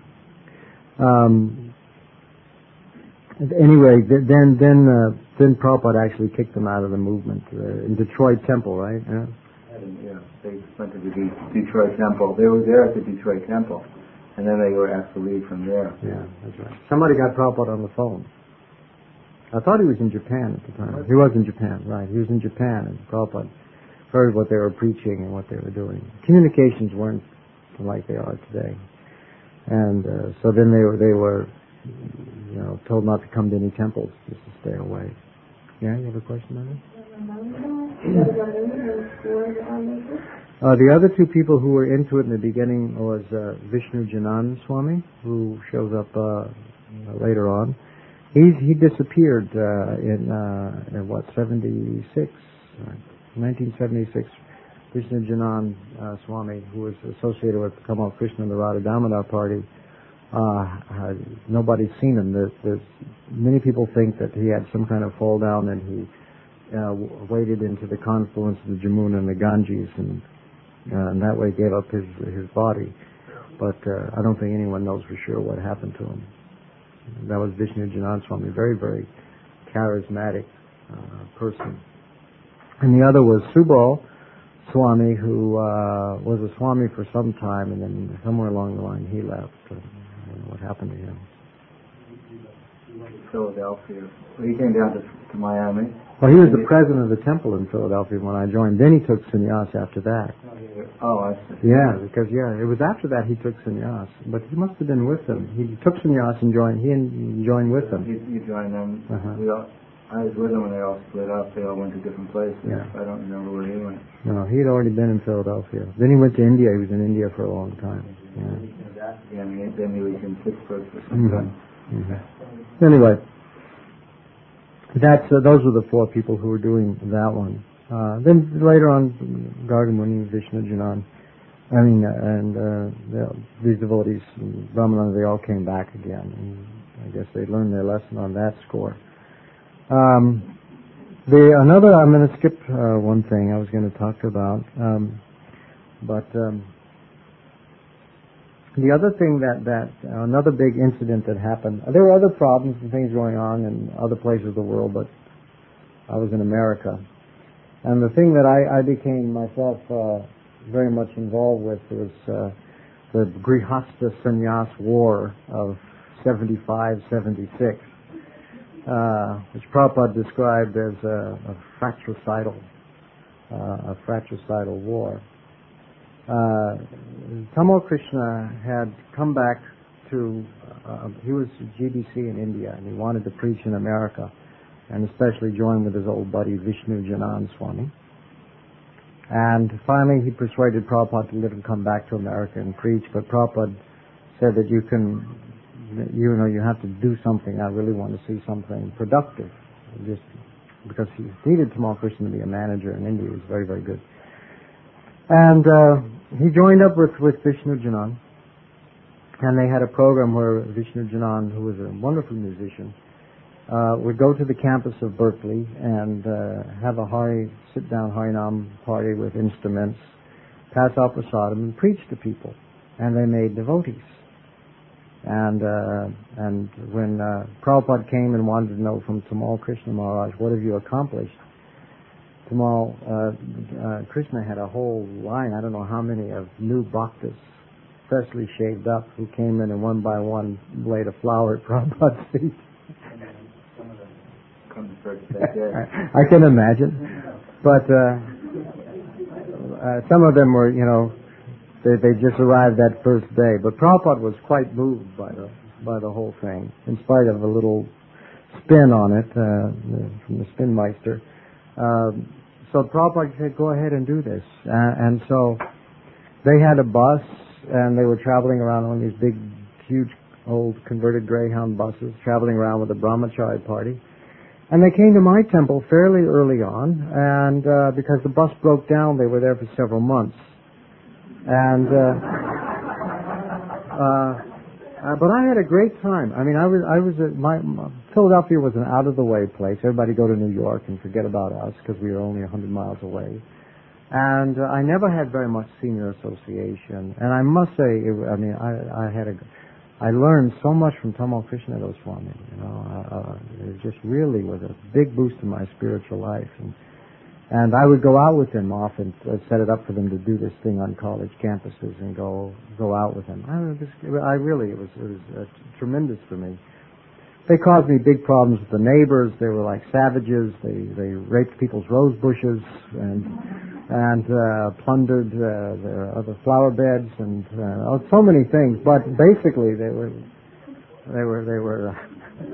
A: Um, anyway, th- then then uh, then Prabhupada actually kicked them out of the movement uh, in Detroit Temple, right? Yeah.
B: Yeah, they went to the De- Detroit Temple. They were there at the Detroit Temple, and then they were asked to leave from there.
A: Yeah, that's right. Somebody got Prabhupada on the phone. I thought he was in Japan at the time. He was in Japan, right? He was in Japan, and Prabhupada heard what they were preaching and what they were doing. Communications weren't like they are today, and uh, so then they were they were, you know, told not to come to any temples, just to stay away. Yeah, you have a question on it? Uh, the other two people who were into it in the beginning was uh, Vishnu Janand Swami, who shows up uh, later on. He's, he disappeared uh, in, uh, in, what, seventy-six? nineteen seventy-six. Vishnu Janand uh, Swami, who was associated with Kamal Krishna and the Radha Damodar party, uh, nobody's seen him. There's, there's, many people think that he had some kind of fall down and he uh, waded into the confluence of the Jamuna and the Ganges, and, uh, and that way gave up his his body. But uh, I don't think anyone knows for sure what happened to him. That was Vishnu Janand Swami, very, very charismatic uh, person. And the other was Subal Swami, who uh, was a Swami for some time, and then somewhere along the line he left. Uh, I don't know what happened to him.
B: Philadelphia. Well, he came down to, to Miami.
A: Well, he was the president of the temple in Philadelphia when I joined. Then he took sannyas after that.
B: Oh, I see.
A: Yeah, because yeah, it was after that he took sannyas. But he must have been with them. He took sannyas and joined. He and joined with them.
B: He, he joined them.
A: Uh-huh.
B: We all, I was with them when they all split up. They all went to different places.
A: Yeah.
B: I don't remember where he went.
A: No, he had already been in Philadelphia. Then he went to India. He was in India for a long time. Yeah.
B: Yeah, I mean, then he was in Pittsburgh for some time.
A: Mm-hmm. Mm-hmm. Anyway. That's, uh, those were the four people who were doing that one. Uh, then later on, Gargamuni, Vishnu Janand, I mean, uh, and uh, the, these devotees, Brahmananda, they all came back again. And I guess they learned their lesson on that score. Um, the another, I'm going to skip uh, one thing I was going to talk about, um, but um, the other thing that, that uh, another big incident that happened, there were other problems and things going on in other places of the world, but I was in America. And the thing that I, I became myself uh, very much involved with was uh, the Grihastha Sannyas War of seventy-five seventy-six, uh, which Prabhupada described as a, a fratricidal, uh, a fratricidal war. Uh, Tamal Krishna had come back to, uh, he was G B C in India, and he wanted to preach in America, and especially join with his old buddy Vishnu Janand Swami. And finally he persuaded Prabhupada to let him come back to America and preach, but Prabhupada said that you can, you know, you have to do something. I really want to see something productive, just because he needed Tamal Krishna to be a manager in India. He was very, very good. And uh, he joined up with, with Vishnu Janand, and they had a program where Vishnu Janand, who was a wonderful musician, uh, would go to the campus of Berkeley and uh, have a Hari, sit-down Harinam party with instruments, pass out prasadam, and preach to people. And they made devotees. And uh, and when uh, Prabhupada came and wanted to know from Tamal Krishna Maharaj, what have you accomplished? Tamal uh, uh, Krishna had a whole line, I don't know how many, of new bhaktas, freshly shaved up, who came in and one by one laid a flower at Prabhupada's feet.
B: Some of them come to church that day.
A: I can imagine. But uh, uh, some of them were, you know, they, they just arrived that first day. But Prabhupada was quite moved by the by the whole thing, in spite of a little spin on it uh, from the Spinmeister. Um, so Prabhupada said, go ahead and do this. Uh, and so they had a bus, and they were traveling around on these big, huge, old converted Greyhound buses, traveling around with a brahmachari party. And they came to my temple fairly early on, and uh, because the bus broke down, they were there for several months. And uh, uh, uh, but I had a great time. I mean, I was I was at my, my Philadelphia was an out of the way place. Everybody go to New York and forget about us because we were only a hundred miles away. And uh, I never had very much senior association. And I must say, it, I mean, I I had a I learned so much from Tamal Krishna Goswami. You know, uh, it just really was a big boost in my spiritual life. And, And I would go out with him often, uh, set it up for them to do this thing on college campuses and go go out with him. I, was, I really, it was, it was uh, tremendous for me. They caused me big problems with the neighbors. They were like savages. They they raped people's rose bushes and and uh, plundered uh, their other flower beds and uh, oh, so many things. But basically, they were they were they were uh,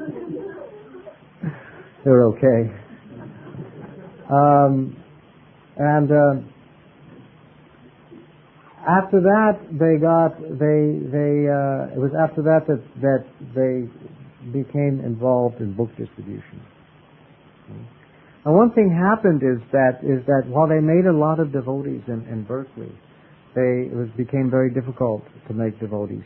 A: they were okay. Um, and uh, after that, they got they they uh, it was after that that that they became involved in book distribution. And one thing happened is that is that while they made a lot of devotees in, in Berkeley, they it was became very difficult to make devotees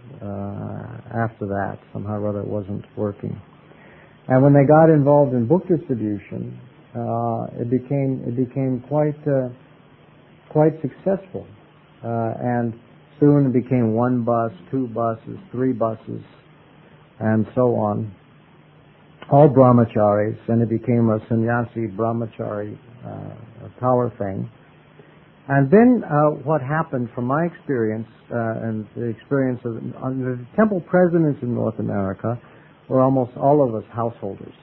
A: uh, after that. Somehow or other, it wasn't working. And when they got involved in book distribution, Uh, it became it became quite uh, quite successful, uh, and soon it became one bus, two buses, three buses, and so on. All brahmacharis, and it became a sannyasi brahmachari uh, power thing. And then uh, what happened, from my experience uh, and the experience of uh, the temple presidents in North America, were almost all of us householders.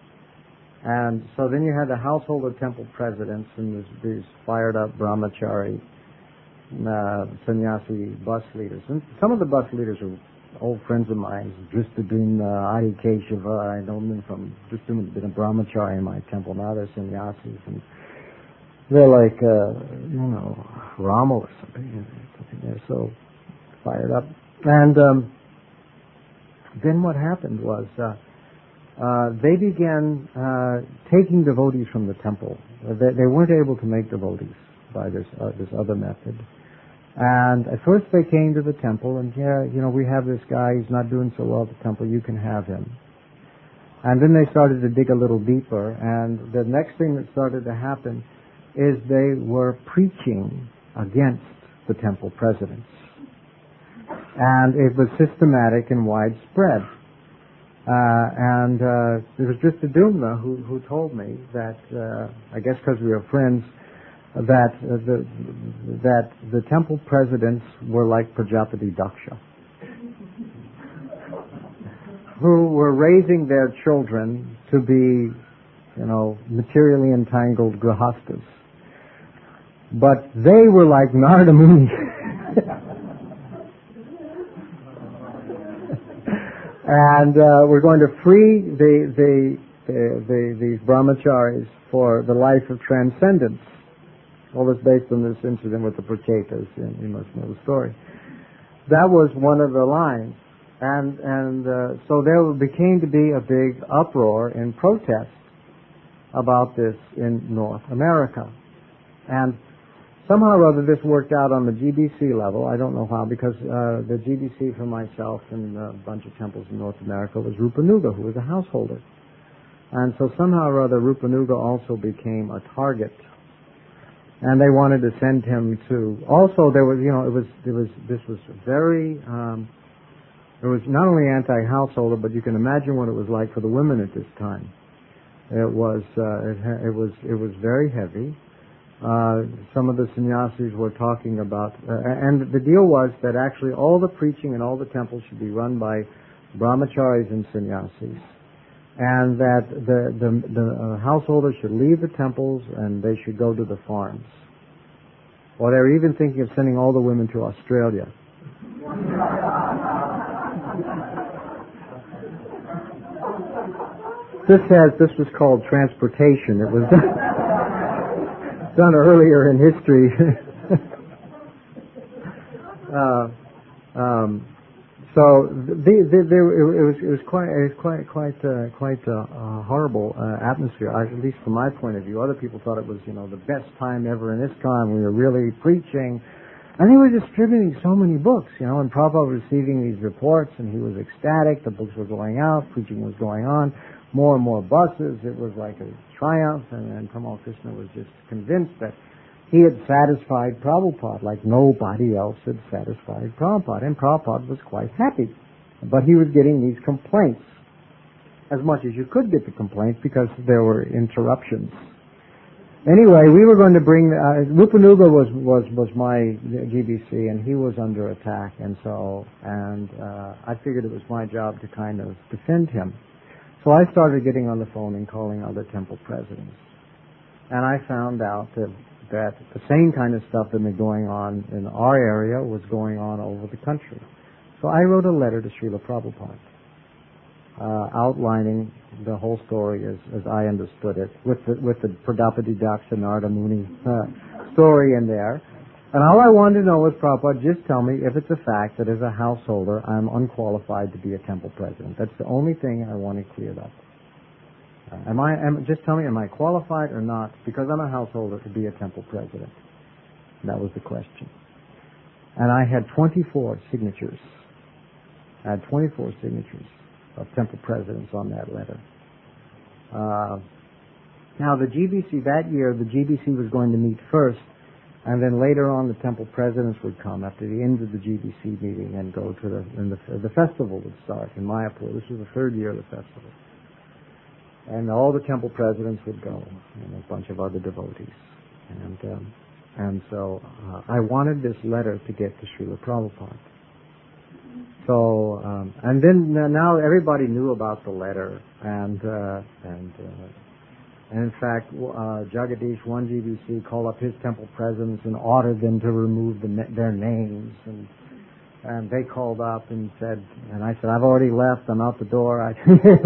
A: And so then you had the householder temple presidents and these, these fired up brahmachari uh, sannyasi bus leaders. And some of the bus leaders are old friends of mine. Dristadun uh, Adi Keshava, I know them from Dristadun has been a brahmachari in my temple. Now they're sannyasis. And they're like, uh, you know, Rama or something. They're so fired up. And um, then what happened was... Uh, Uh, they began uh, taking devotees from the temple. They, they weren't able to make devotees by this uh, this other method. And at first they came to the temple and, yeah, you know, we have this guy, he's not doing so well at the temple, you can have him. And then they started to dig a little deeper, and the next thing that started to happen is they were preaching against the temple presidents. And it was systematic and widespread. Uh, and uh, it was just a Dumna who, who told me that, uh, I guess because we were friends, that uh, the that the temple presidents were like Prajapati Daksha, who were raising their children to be, you know, materially entangled grahastas. But they were like Narada Muni. And uh, we're going to free the, the, the, the, these brahmacharis for the life of transcendence. All this based on this incident with the Prachetas. You must know the story. That was one of the lines. And, and uh, so there became to be a big uproar in protest about this in North America. And somehow or other this worked out on the G B C level. I don't know how, because uh, the G B C for myself and a bunch of temples in North America was Rupanuga, who was a householder. And so somehow or other Rupanuga also became a target. And they wanted to send him to, also there was, you know, it was, it was, this was very, um, it was not only anti-householder, but you can imagine what it was like for the women at this time. It was, uh, it, it was, it was very heavy. Uh, some of the sannyasis were talking about, uh, and the deal was that actually all the preaching in all the temples should be run by brahmacharis and sannyasis, and that the the, the uh, householders should leave the temples and they should go to the farms. Or they were even thinking of sending all the women to Australia. This has this was called transportation. It was done. done earlier in history. uh, um, so the, the, the, it was it was quite it was quite quite uh, quite a, a horrible uh, atmosphere. I, at least from my point of view, other people thought it was, you know, the best time ever in ISKCON. We were really preaching, And they were distributing so many books, you know, and Prabhupada was receiving these reports, and he was ecstatic. The books were going out, preaching was going on, more and more buses. It was like a triumph, and then Tamal Krishna was just convinced that he had satisfied Prabhupada like nobody else had satisfied Prabhupada, and Prabhupada was quite happy. But he was getting these complaints, as much as you could get the complaints, because there were interruptions. Anyway, we were going to bring, uh, Rupanuga was, was, was my G B C, and he was under attack, and so, and uh, I figured it was my job to kind of defend him. So I started getting on the phone and calling other temple presidents. And I found out that, that the same kind of stuff that had been going on in our area was going on over the country. So I wrote a letter to Srila Prabhupada, Uh, outlining the whole story as, as I understood it, with the, with the Pradapati Daksha Narada Muni uh, story in there. And all I wanted to know was, Prabhupada, just tell me if it's a fact that as a householder I'm unqualified to be a temple president. That's the only thing I wanted cleared up. Uh, am I? Am, just tell me, am I qualified or not, because I'm a householder, to be a temple president? And that was the question. And I had twenty-four signatures. I had twenty-four signatures of temple presidents on that letter. Uh, now the G B C, that year the G B C was going to meet first, and then later on the temple presidents would come after the end of the G B C meeting and go to the, and the, the festival would start in Mayapur. This was the third year of the festival. And all the temple presidents would go, and a bunch of other devotees. And, um, and so uh, I wanted this letter to get to Srila Prabhupada. So, um, and then now everybody knew about the letter, and uh, and uh, and in fact, uh, Jagadish, one G B C, called up his temple presidents and ordered them to remove the, their names, and and they called up and said, and I said, I've already left, I'm out the door. I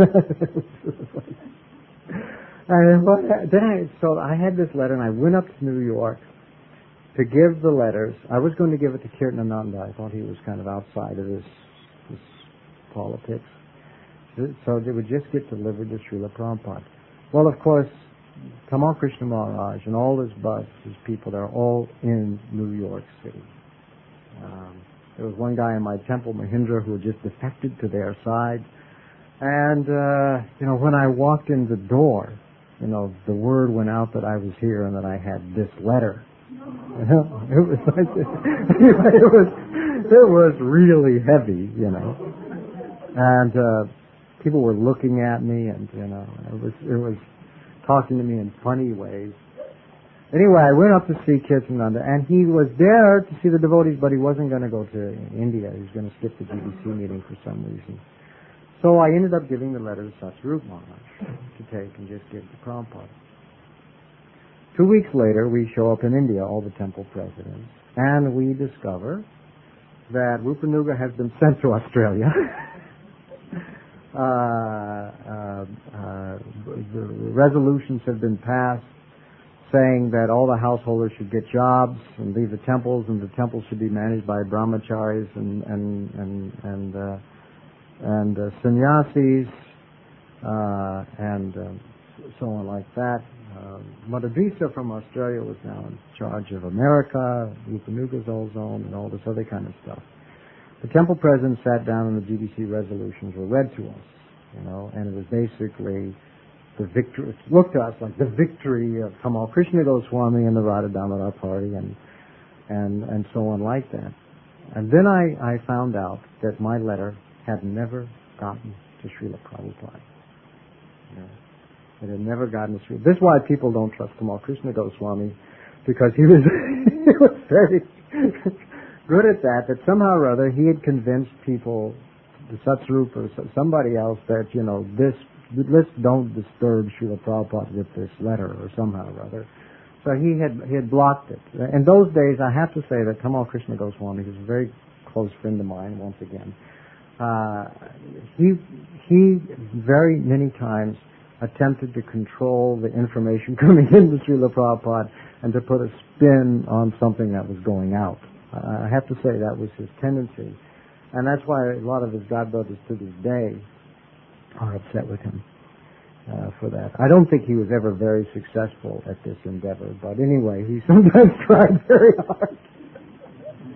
A: and then I, so I had this letter, and I went up to New York to give the letters. I was going to give it to Kirtanananda. I thought he was kind of outside of this, this politics. So they would just get delivered to Srila Prabhupada. Well, of course, Tamal Krishna Maharaj and all his bus, his people, they're all in New York City. Um, there was one guy in my temple, Mahindra, who had just defected to their side. And, uh, you know, when I walked in the door, you know, the word went out that I was here and that I had this letter. You know, it was like, it was, it was really heavy, you know. And, uh, people were looking at me, and, you know, it was, it was talking to me in funny ways. Anyway, I went up to see Kirtananda, and he was there to see the devotees, but he wasn't going to go to India. He was going to skip the G B C meeting for some reason. So I ended up giving the letter to Satsarup Maharaj to take and just give to Prabhupada. Two weeks later, we show up in India, all the temple presidents, and we discover that Rupanuga has been sent to Australia. uh, uh, uh, the resolutions have been passed saying that all the householders should get jobs and leave the temples, and the temples should be managed by brahmacharis and and and and uh, and uh, sannyasis uh, and uh, so on like that. Uh, Madhavisa from Australia was now in charge of America, Rupanuga's old zone, and all this other kind of stuff. The temple president sat down, and the G B C resolutions were read to us, you know, and it was basically the victory. It looked to us like the victory of Tamal Krishna Goswami and the Radha Damodar party, and and and so on like that. And then I, I found out that my letter had never gotten to Srila Prabhupada. You know, it had never gotten to Srila. This is why people don't trust Tamal Krishna Goswami, because he was he was very good at that. That somehow or other he had convinced people, the Satsarup or somebody else, that you know this. Let's don't disturb Srila Prabhupada with this letter, or somehow or other. So he had he had blocked it. In those days, I have to say that Tamal Krishna Goswami, who's a very close friend of mine, once again, uh, he he very many times attempted to control the information coming into Srila Prabhupada and to put a spin on something that was going out. Uh, I have to say that was his tendency, and that's why a lot of his godbrothers to this day are upset with him uh, for that. I don't think he was ever very successful at this endeavor, but anyway, he sometimes tried very hard.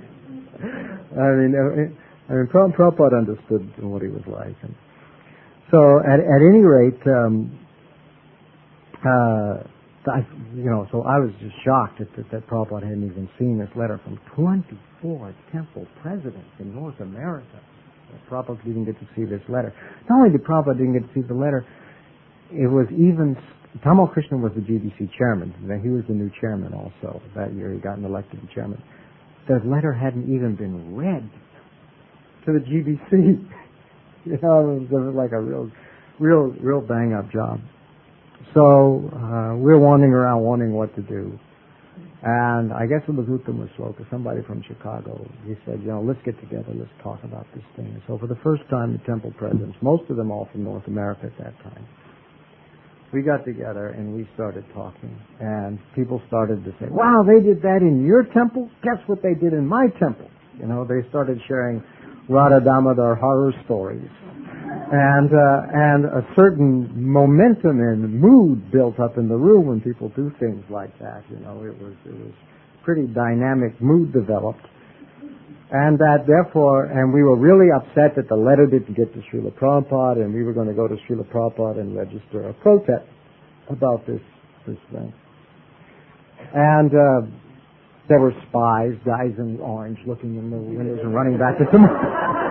A: I mean, I mean, Prabhupada understood what he was like. And so, at, at any rate, um, uh, I, you know, so I was just shocked that, that, that Prabhupada hadn't even seen this letter from twenty-four temple presidents in North America. Prabhupada didn't get to see this letter. Not only did Prabhupada didn't get to see the letter, it was even, Tamal Krishna was the G B C chairman. He was the new chairman also. That year he got elected the chairman. The letter hadn't even been read to the G B C. You know, it was like a real, real, real bang-up job. So uh, we're wandering around wondering what to do. And I guess it was Uttama Sloka, somebody from Chicago. He said, you know, let's get together, let's talk about this thing. And so for the first time, the temple presidents, most of them all from North America at that time, we got together and we started talking. And people started to say, wow, they did that in your temple? Guess what they did in my temple? You know, they started sharing Radha Damodar horror stories. And uh, and a certain momentum and mood built up in the room when people do things like that. You know, it was it was pretty dynamic mood developed, and that therefore, and we were really upset that the letter didn't get to Srila Prabhupada, and we were going to go to Srila Prabhupada and register a protest about this this thing. And uh, there were spies, guys in orange, looking in the windows and running back to Tamal.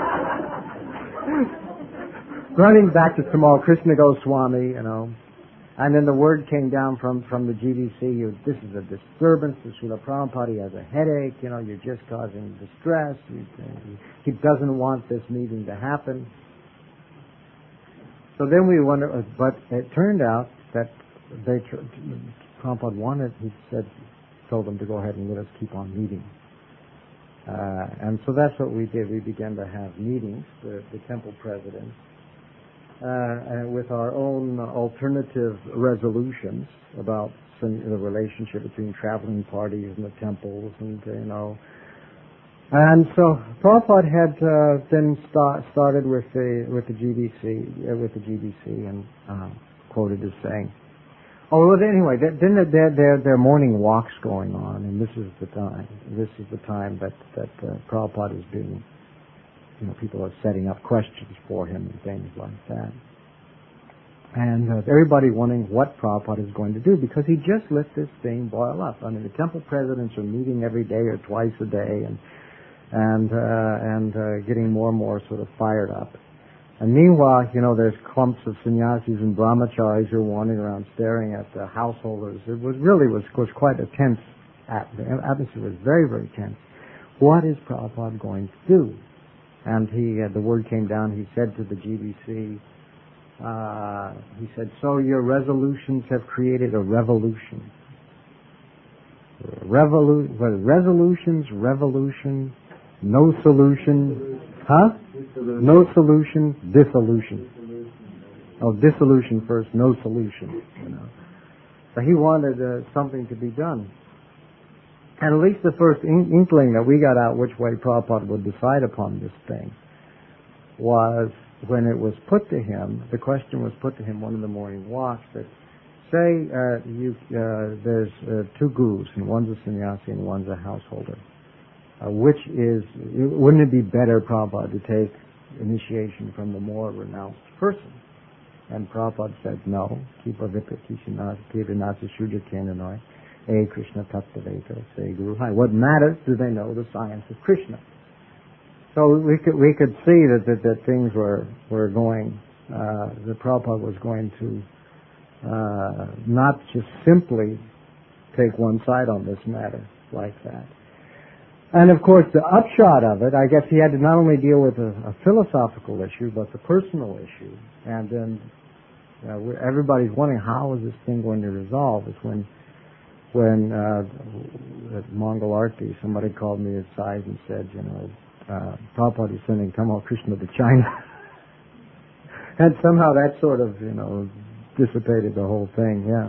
A: Running back to Tamal Krishna Goswami, you know, and then the word came down from, from the G D C, you, this is a disturbance, this Srila Prabhupada, he has a headache, you know, you're just causing distress, he, he doesn't want this meeting to happen. So then we wonder, but it turned out that they, Prabhupada wanted, he said, told them to go ahead and let us keep on meeting. Uh, and so that's what we did. We began to have meetings, the, the temple presidents, Uh, and with our own alternative resolutions about some, the relationship between traveling parties and the temples, and you know, and so Prabhupada had uh, then start, started with the with the G B C uh, with the G B C and uh, quoted as saying, "Oh, well, anyway, then there there there are morning walks going on, and this is the time. This is the time that that uh, Prabhupada is doing." You know, people are setting up questions for him and things like that. And uh, everybody wondering what Prabhupada is going to do, because he just let this thing boil up. I mean, the temple presidents are meeting every day or twice a day and and uh, and uh, getting more and more sort of fired up. And meanwhile, you know, there's clumps of sannyasis and brahmacharis who are wandering around staring at the householders. It was really was, was quite a tense atmosphere. The atmosphere was very, very tense. What is Prabhupada going to do? And he, uh, the word came down, he said to the G B C, uh, he said, so your resolutions have created a revolution. Revolu- what, resolutions, revolution, no solution, huh? Dissolution. No solution, dissolution. Dissolution. Oh, dissolution first, no solution. You know. So he wanted uh, something to be done. And at least the first in- inkling that we got out which way Prabhupada would decide upon this thing was when it was put to him, the question was put to him one of the morning walks that, say uh, you, uh, there's uh, two gurus, and one's a sannyasi and one's a householder. Uh, which is, wouldn't it be better, Prabhupada, to take initiation from the more renounced person? And Prabhupada said, no, kipa vipatishanasa shuja kenanoi. A Krishna Tattva say Guru Hai. What matters? Do they know the science of Krishna? So we could we could see that that, that things were were going. Uh, the Prabhupada was going to uh, not just simply take one side on this matter like that. And of course, the upshot of it, I guess, he had to not only deal with a, a philosophical issue, but the personal issue. And then uh, everybody's wondering, how is this thing going to resolve? It's when. When uh, at Mongol Arti, somebody called me aside and said, you know, uh, Prabhupada is sending Tamal Krishna to China. And somehow that sort of, you know, dissipated the whole thing, yeah.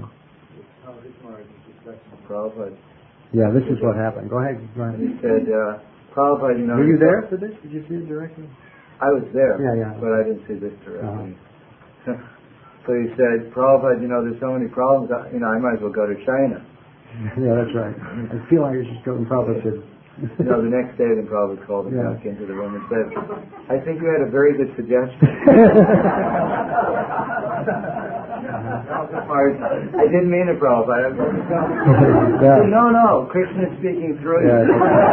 A: Yeah, this is what happened. Go ahead, Brian.
B: He said, uh, Prabhupada, you know...
A: Were you there for this? Did you see it directly?
B: I was there,
A: yeah, yeah.
B: but I didn't see this directly.
A: Uh-huh.
B: So he said, Prabhupada, you know, there's so many problems, you know, I might as well go to China.
A: Yeah, that's right. I feel like I should go and Prabhupada said,
B: You know, the next day, then Prabhupada called him
A: Yeah.
B: back into the room and said, I think you had a very good suggestion. That was the part. I didn't mean it, Prabhupada.
A: Yeah.
B: No, no, Krishna is speaking through you.
A: Yeah.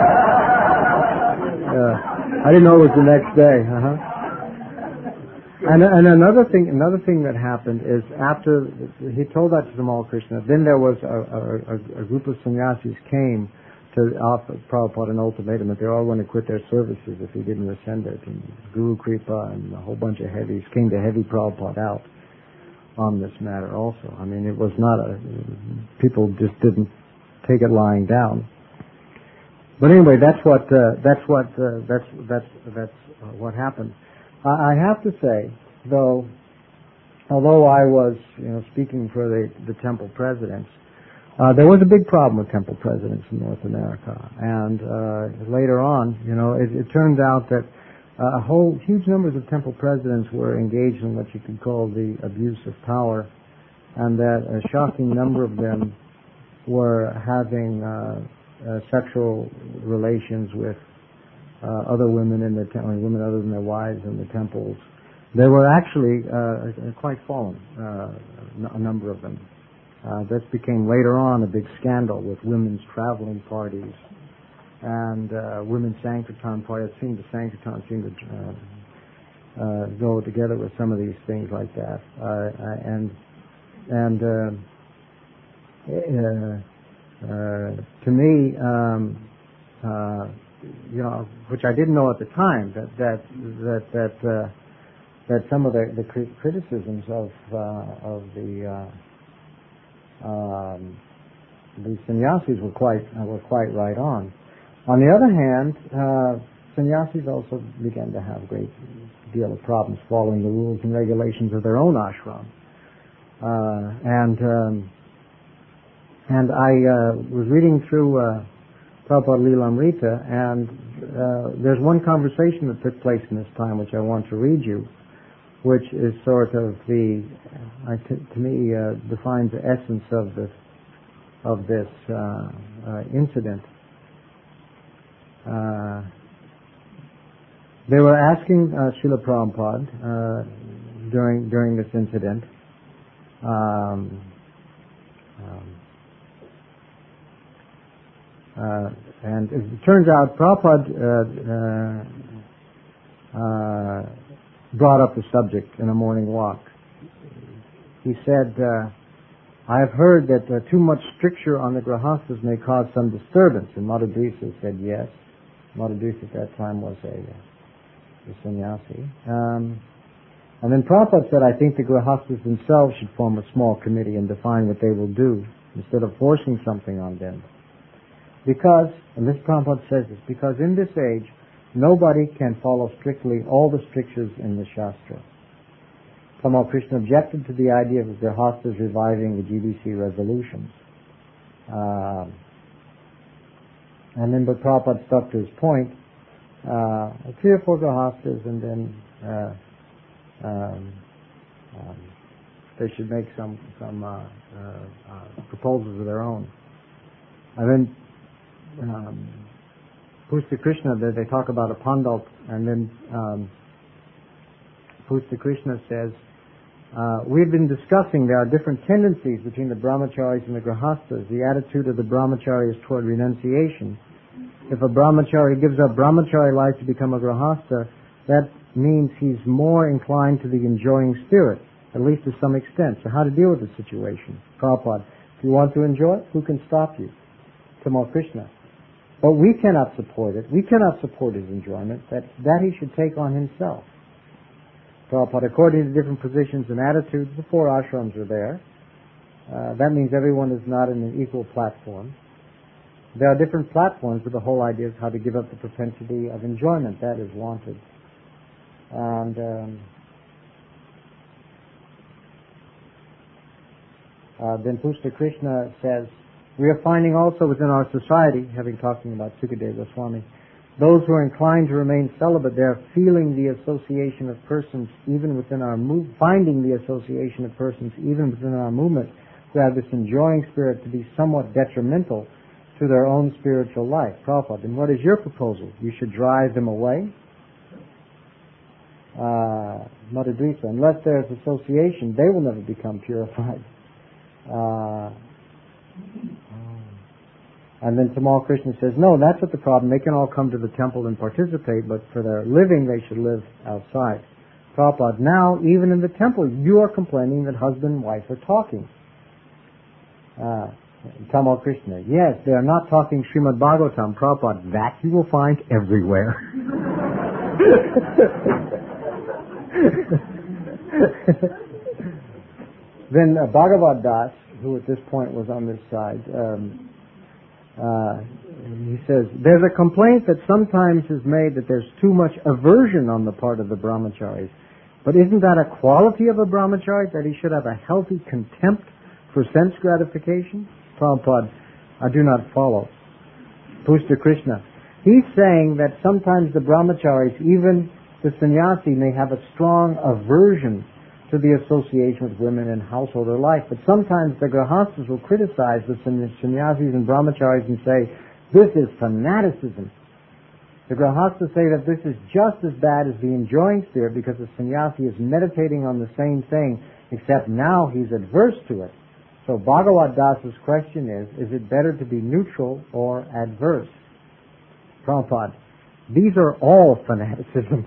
A: Yeah. I didn't know it was the next day. Uh-huh. And, and another thing, another thing that happened is after he told that to Tamal Krishna, then there was a, a, a group of sannyasis came to offer Prabhupada an ultimatum that they're all going to quit their services if he didn't rescind it. And Guru Kripa and a whole bunch of heavies came to heavy Prabhupada out on this matter also. I mean, it was not a, people just didn't take it lying down. But anyway, that's what, uh, that's what, uh, that's, that's, that's uh, what happened. I have to say, though, although I was, you know, speaking for the, the temple presidents, uh, there was a big problem with temple presidents in North America. And uh, later on, you know, it, it turned out that uh, a whole huge numbers of temple presidents were engaged in what you could call the abuse of power, and that a shocking number of them were having uh, uh, sexual relations with Uh, other women in the temple, women other than their wives in the temples. They were actually uh, quite fallen, uh, a number of them. Uh, this became later on a big scandal with women's traveling parties and uh, women's sankirtan parties. It seemed the sankirtan seemed to uh, uh, go together with some of these things like that. Uh, and and uh, uh, uh, to me, um, uh, you know, which I didn't know at the time, that that that that uh, that some of the, the criticisms of uh, of the uh, um, the sannyasis were quite uh, were quite right on. On the other hand, uh, sannyasis also began to have a great deal of problems following the rules and regulations of their own ashram, uh, and um, and I uh, was reading through. Uh, Prabhupada Lilamrita, and uh, there's one conversation that took place in this time which I want to read you, which is sort of the, uh, to, to me, uh, defines the essence of this of this uh, uh, incident. Uh, they were asking uh, Srila Prabhupada uh, during during this incident. Um, um, Uh, and it turns out Prabhupada uh, uh, uh, brought up the subject in a morning walk. He said, uh, I have heard that uh, too much stricture on the grahastas may cause some disturbance. And Madhudrisa said yes. Madhudrisa at that time was a, a sannyasi. Um, and then Prabhupada said, I think the grahastas themselves should form a small committee and define what they will do instead of forcing something on them. Because, and this Prabhupada says this, because in this age, nobody can follow strictly all the strictures in the Shastra. Tamal Krishna objected to the idea of the grahastas reviving the G B C resolutions. Uh, and then, but Prabhupada stuck to his point, uh, three or four grahastas, and then uh, um, um, they should make some, some uh, uh, uh, proposals of their own. And then Um, Pushta Krishna, they, they talk about a pandal, and then um, Pushta Krishna says, uh, we've been discussing there are different tendencies between the brahmacharis and the grahastas. The attitude of the brahmachari is toward renunciation. If a brahmachari gives up brahmachari life to become a grahasta, that means he's more inclined to the enjoying spirit, at least to some extent. So how to deal with the situation? Prabhupada, if you want to enjoy it, who can stop you? Tamal Krishna. But we cannot support it. We cannot support his enjoyment. That, that he should take on himself. Prabhupada, according to different positions and attitudes, the four ashrams are there. Uh, that means everyone is not in an equal platform. There are different platforms, but the whole idea is how to give up the propensity of enjoyment. That is wanted. And um, uh, then Pushta Krishna says, we are finding also within our society, having talking about Sukadeva Goswami, those who are inclined to remain celibate, they are feeling the association of persons even within our move, finding the association of persons even within our movement who have this enjoying spirit to be somewhat detrimental to to their own spiritual life. Prabhupada, and what is your proposal? You should drive them away? Uh, Madhudvisa, unless there's association, they will never become purified. Uh, and then Tamal Krishna says, no, that's not the problem. They can all come to the temple and participate, but for their living, they should live outside. Prabhupada, now, even in the temple, you are complaining that husband and wife are talking. Uh, Tamal Krishna, yes, they are not talking Srimad Bhagavatam. Prabhupada, that you will find everywhere. Then uh, Bhagavad Das, who at this point was on this side, um, uh, he says, there's a complaint that sometimes is made that there's too much aversion on the part of the brahmacharis. But isn't that a quality of a brahmachari, that he should have a healthy contempt for sense gratification? Prabhupada, I do not follow. Pushta Krishna, he's saying that sometimes the brahmacharis, even the sannyasi, may have a strong aversion to the association with women in householder life. But sometimes the grahastas will criticize the sannyasis and brahmacharis and say, this is fanaticism. The grahastas say that this is just as bad as the enjoying spirit, because the sannyasi is meditating on the same thing, except now he's adverse to it. So Bhagavad Das's question is, is it better to be neutral or adverse? Prabhupada, these are all fanaticisms.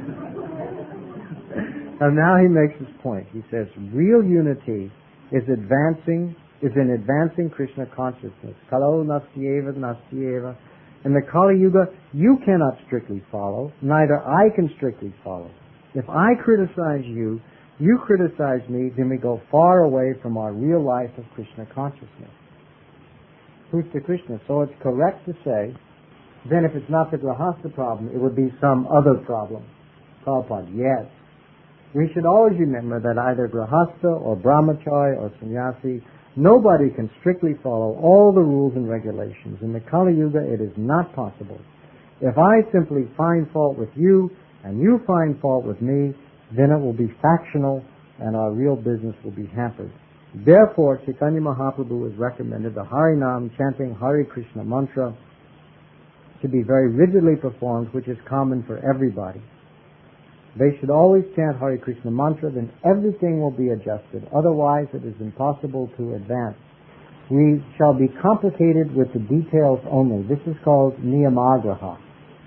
A: And now he makes his point. He says, real unity is advancing, is in advancing Krishna consciousness. Kalo nastyeva nastyeva. In the Kali Yuga, you cannot strictly follow, neither I can strictly follow. If I criticize you, you criticize me, then we go far away from our real life of Krishna consciousness. Who's the Krishna? So it's correct to say, then if it's not the Grahasta problem, it would be some other problem. Prabhupada, yes. We should always remember that either Grahasta or Brahmachari or Sannyasi, nobody can strictly follow all the rules and regulations. In the Kali Yuga, it is not possible. If I simply find fault with you and you find fault with me, then it will be factional and our real business will be hampered. Therefore, Chaitanya Mahaprabhu has recommended the Harinam, chanting Hare Krishna mantra, to be very rigidly performed, which is common for everybody. They should always chant Hare Krishna mantra, then everything will be adjusted. Otherwise, it is impossible to advance. We shall be complicated with the details only. This is called niyamagraha.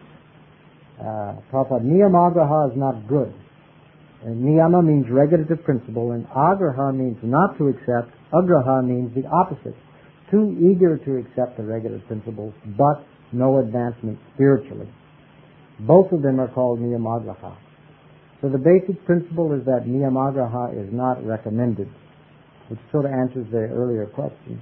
A: Uh, Prabhupada, niyamagraha is not good. And niyama means regulative principle, and agraha means not to accept. Agraha means the opposite. Too eager to accept the regulative principles, but no advancement spiritually. Both of them are called niyamagraha. So the basic principle is that niyamagraha is not recommended, which sort of answers the earlier question.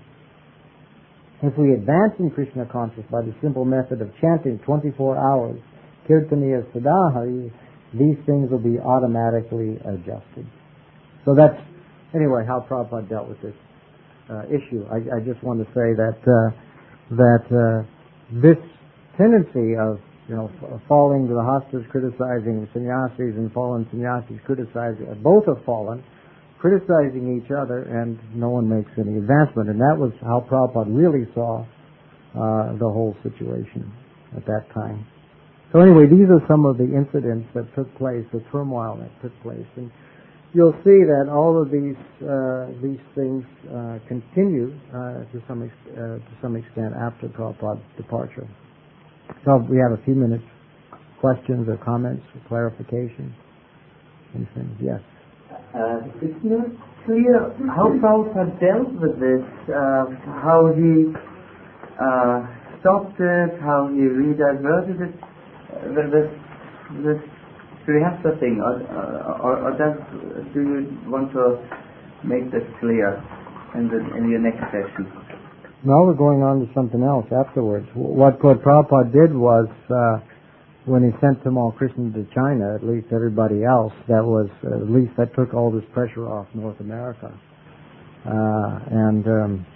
A: If we advance in Krishna consciousness by the simple method of chanting twenty-four hours, kirtaniya sadahari, these things will be automatically adjusted. So that's, anyway, how Prabhupada dealt with this uh, issue. I, I just want to say that uh, that uh, this tendency of you know, falling the hostas criticizing sannyasis and fallen sannyasis criticizing, both have fallen, criticizing each other, and no one makes any advancement. And that was how Prabhupada really saw uh, the whole situation at that time. So anyway, these are some of the incidents that took place, the turmoil that took place. And you'll see that all of these uh, these things uh, continue uh, to some ex- uh, to some extent after Prabhupada's departure. So we have a few minutes, questions or comments or clarification. Anything? Yes.
C: Uh, it's not clear how Prabhupada dealt with this, uh, how he uh, stopped it, how he rediverted it, uh, this, this Grihastha thing, or, or, or does, do you want to make this clear in, the, in your next session?
A: No, we're going on to something else afterwards. What, what Prabhupada did was, uh, when he sent Tamal Krishna to China, at least everybody else, that was, uh, at least that took all this pressure off North America. Uh, and, um,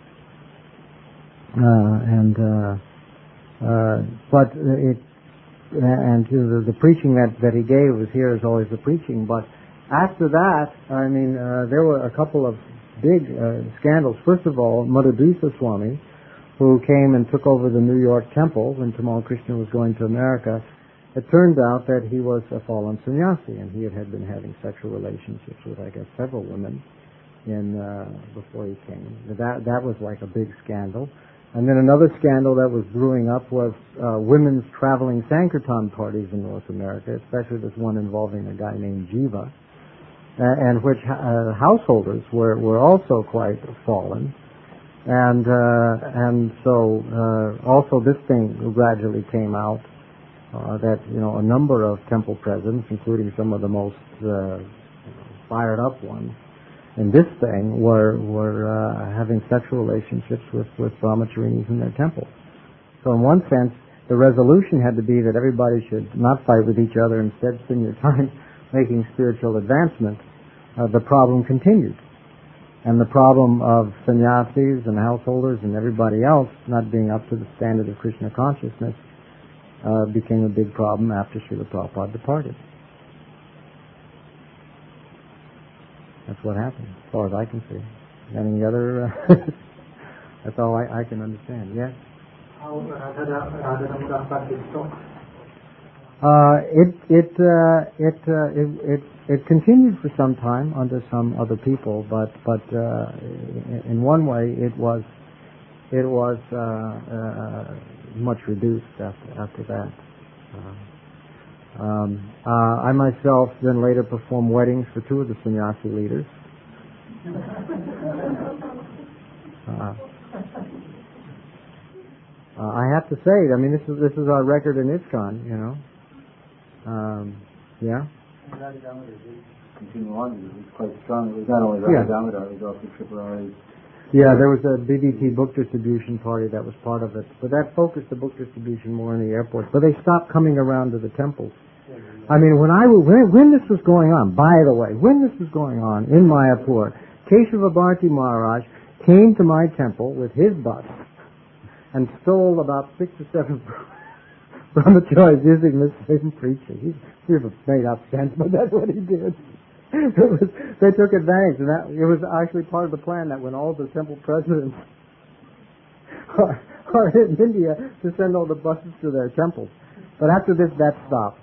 A: uh, and, uh, uh, but it, and the, the preaching that, that he gave was here is always the preaching, but after that, I mean, uh, there were a couple of big uh, scandals. First of all, Madhudvisa Swami who came and took over the New York temple when Tamal Krishna was going to America, it turned out that he was a fallen sannyasi, and he had, had been having sexual relationships with, I guess, several women in uh, before he came. That that was like a big scandal. And then another scandal that was brewing up was uh, women's traveling Sankirtan parties in North America, especially this one involving a guy named Jiva, uh, and which uh, householders were, were also quite fallen. And uh, and so uh, also this thing gradually came out uh, that, you know, a number of temple presidents, including some of the most uh, fired up ones, in this thing were were uh, having sexual relationships with, with brahmacharis in their temple. So in one sense, the resolution had to be that everybody should not fight with each other, instead spend your time making spiritual advancement. Uh, the problem continued. And the problem of sannyasis and householders and everybody else not being up to the standard of Krishna consciousness uh, became a big problem after Srila Prabhupada departed. That's what happened, as far as I can see. Any other? Uh, that's all I, I can understand. Yes.
D: How Radha practice stopped?
A: Uh, it it uh, it, uh, it it it continued for some time under some other people, but but uh, in, in one way it was it was uh, uh, much reduced after after that. Uh, Um, uh, I myself then later performed weddings for two of the sannyasi leaders. Uh, uh, I have to say, I mean, this is this is our record in ISKCON, you know. Um, yeah.
B: Continue on. It was quite strong. It was not only Radha
A: Yeah.
B: Damodar, it was also Tripurari.
A: Yeah, there was a B B T book distribution party that was part of it, but that focused the book distribution more in the airport. But they stopped coming around to the temples. I mean, when I when, when this was going on, by the way, when this was going on in Mayapur, Keshava Bharati Maharaj came to my temple with his bus and stole about six or seven brahmacharis using this same preacher. He, he made up sense, but that's what he did. It was, they took advantage, and that it was actually part of the plan that when all the temple presidents are, are in India to send all the buses to their temples. But after this, that stopped.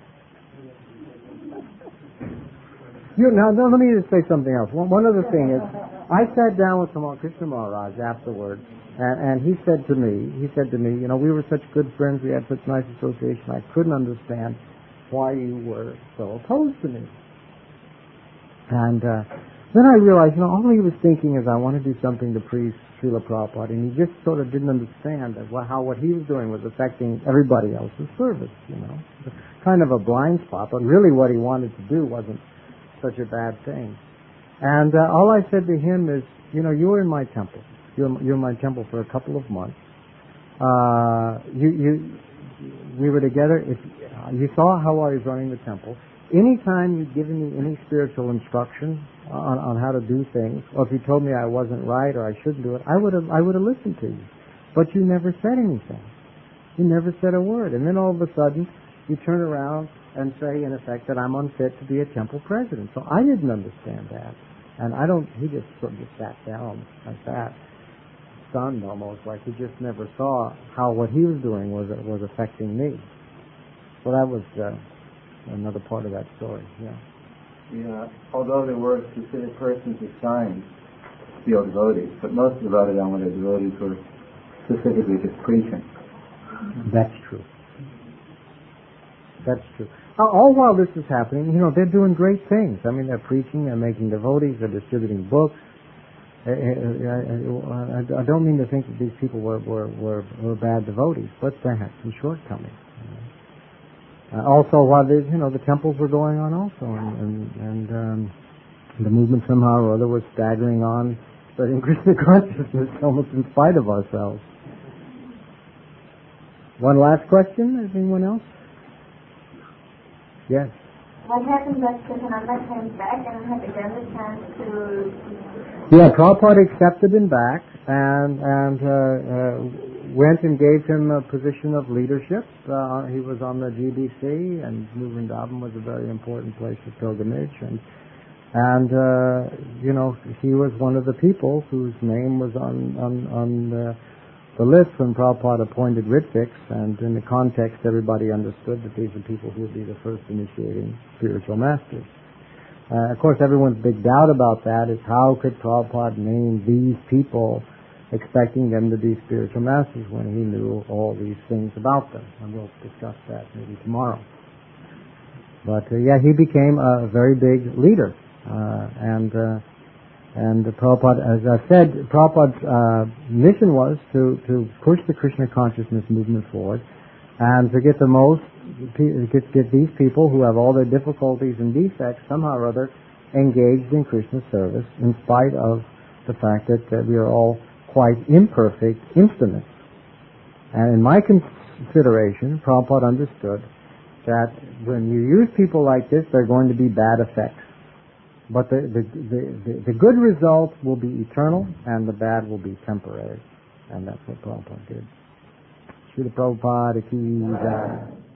A: You, now, now, let me just say something else. One, one other thing is, I sat down with Tamal Krishna Maharaj afterwards, and, and he said to me, he said to me, you know, we were such good friends, we had such nice association, I couldn't understand why you were so opposed to me. And uh, then I realized, you know, all he was thinking is I want to do something to please Srila Prabhupada, and he just sort of didn't understand that how what he was doing was affecting everybody else's service, you know. Kind of a blind spot, but really what he wanted to do wasn't such a bad thing. And uh, all I said to him is, you know, you were in my temple. You're, you're in my temple for a couple of months. Uh, you, you, we were together. If you saw how I was running the temple. Anytime you'd given me any spiritual instruction on, on how to do things, or if you told me I wasn't right or I shouldn't do it, I would have I would have listened to you. But you never said anything. You never said a word. And then all of a sudden, you turn around and say, in effect, that I'm unfit to be a temple president. So I didn't understand that. And I don't, he just sort of just sat down like that, stunned almost, like he just never saw how what he was doing was was affecting me. So that was uh, another part of that story, yeah.
B: Yeah, although there were specific persons assigned to be devotees, but most of the Radha Damodar devotees were specifically just preaching.
A: That's true. That's true. All while this is happening, you know, they're doing great things. I mean, they're preaching, they're making devotees, they're distributing books. I, I, I, I don't mean to think that these people were, were, were, were bad devotees, but they had some shortcomings. Uh, also, while the you know the temples were going on, also, and and, and um, the movement somehow or other was staggering on, spreading Krishna consciousness almost in spite of ourselves. One last question. Is anyone else? Yes.
E: What happened when Siddhananda came back and had again the chance to?
A: Yeah, Prabhupada accepted him back and and uh, uh, went and gave him a position of leadership. Uh, he was on the G B C, and New Vrindavan was a very important place of pilgrimage, and and uh, you know he was one of the people whose name was on on on the the list when Prabhupada appointed Ritviks, and in the context everybody understood that these are people who would be the first initiating spiritual masters. Uh, of course, everyone's big doubt about that is how could Prabhupada name these people expecting them to be spiritual masters when he knew all these things about them. And we'll discuss that maybe tomorrow. But uh, yeah, he became a very big leader. Uh, and uh, and the Prabhupada, as I said, Prabhupada's uh, mission was to, to push the Krishna consciousness movement forward and to get the most, get, get these people who have all their difficulties and defects somehow or other engaged in Krishna service in spite of the fact that, that we are all quite imperfect instruments. And in my consideration, Prabhupada understood that when you use people like this, there are going to be bad effects. But the, the, the, the, the good result will be eternal and the bad will be temporary. And that's what Prabhupada did. Srila Prabhupada ki jai.